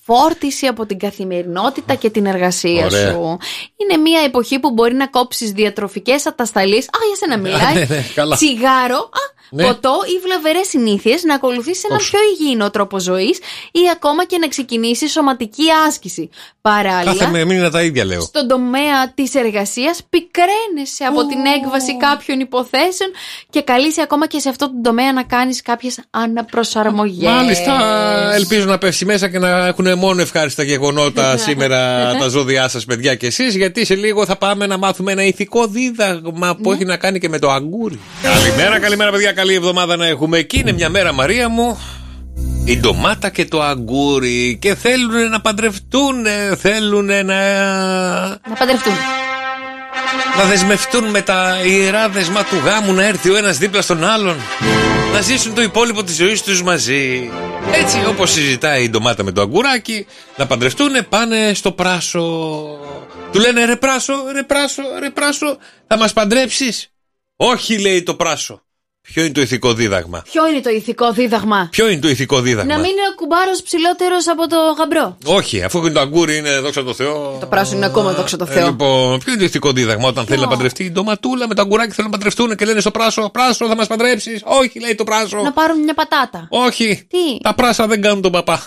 φόρτιση από την καθημερινότητα και την εργασία Ωραία. σου. Είναι μια εποχή που μπορεί να κόψεις διατροφικές ατασταλείς. Για σένα μιλάει. Τσιγάρο. Ποτό ή βλαβερές συνήθειες, να ακολουθήσεις έναν πιο υγιεινό τρόπο ζωής ή ακόμα και να ξεκινήσεις σωματική άσκηση. Παράλληλα, κάθε μήνα τα ίδια λέω. Στον τομέα της εργασίας πικραίνεσαι από την έκβαση κάποιων υποθέσεων και καλείσαι ακόμα και σε αυτό το τομέα να κάνεις κάποιες αναπροσαρμογές. Μάλιστα, ελπίζω να πέσει μέσα και να έχουν μόνο ευχάριστα γεγονότα σήμερα τα ζώδιά σας, παιδιά, και εσείς, γιατί σε λίγο θα πάμε να μάθουμε ένα ηθικό δίδαγμα που έχει να κάνει και με το αγκούρι. Καλημέρα, παιδιά. Καλή εβδομάδα να έχουμε. Εκεί είναι μια μέρα, Μαρία μου, η ντομάτα και το αγκούρι, και θέλουν να παντρευτούν. Θέλουν να παντρευτούν. Να δεσμευτούν με τα ιερά δεσμά του γάμου, να έρθει ο ένας δίπλα στον άλλον, να ζήσουν το υπόλοιπο της ζωής τους μαζί. Έτσι όπως συζητάει η ντομάτα με το αγκουράκι, να παντρευτούν, πάνε στο Πράσο. Του λένε ρε Πράσο, θα μας παντρέψεις? Όχι, λέει το Πράσο. Ποιο είναι το ηθικό δίδαγμα? Ποιο είναι το ηθικό δίδαγμα? Να μην είναι ο κουμπάρος ψηλότερος από το γαμπρό. Όχι, αφού το αγκούρι είναι δόξα τω Θεώ. Το πράσινο είναι ακόμα δόξα τω Θεώ. Λοιπόν, ποιο είναι το ηθικό δίδαγμα όταν θέλει να παντρευτεί η ντοματούλα με το αγκουράκι, θέλουν να παντρευτούν και λένε στο Πράσο, Πράσο, θα μας παντρέψεις? Όχι, λέει το Πράσο. Να πάρουν μια πατάτα. Όχι. Τι? Τα πράσα δεν κάνουν τον παπά.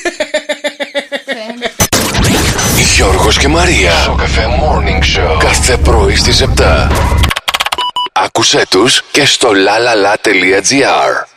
Γιώργος και Μαρία. Στο Cafe Morning Show. Κάθε πρωί στις 7. Άκουσέ τους και στο lalala.gr.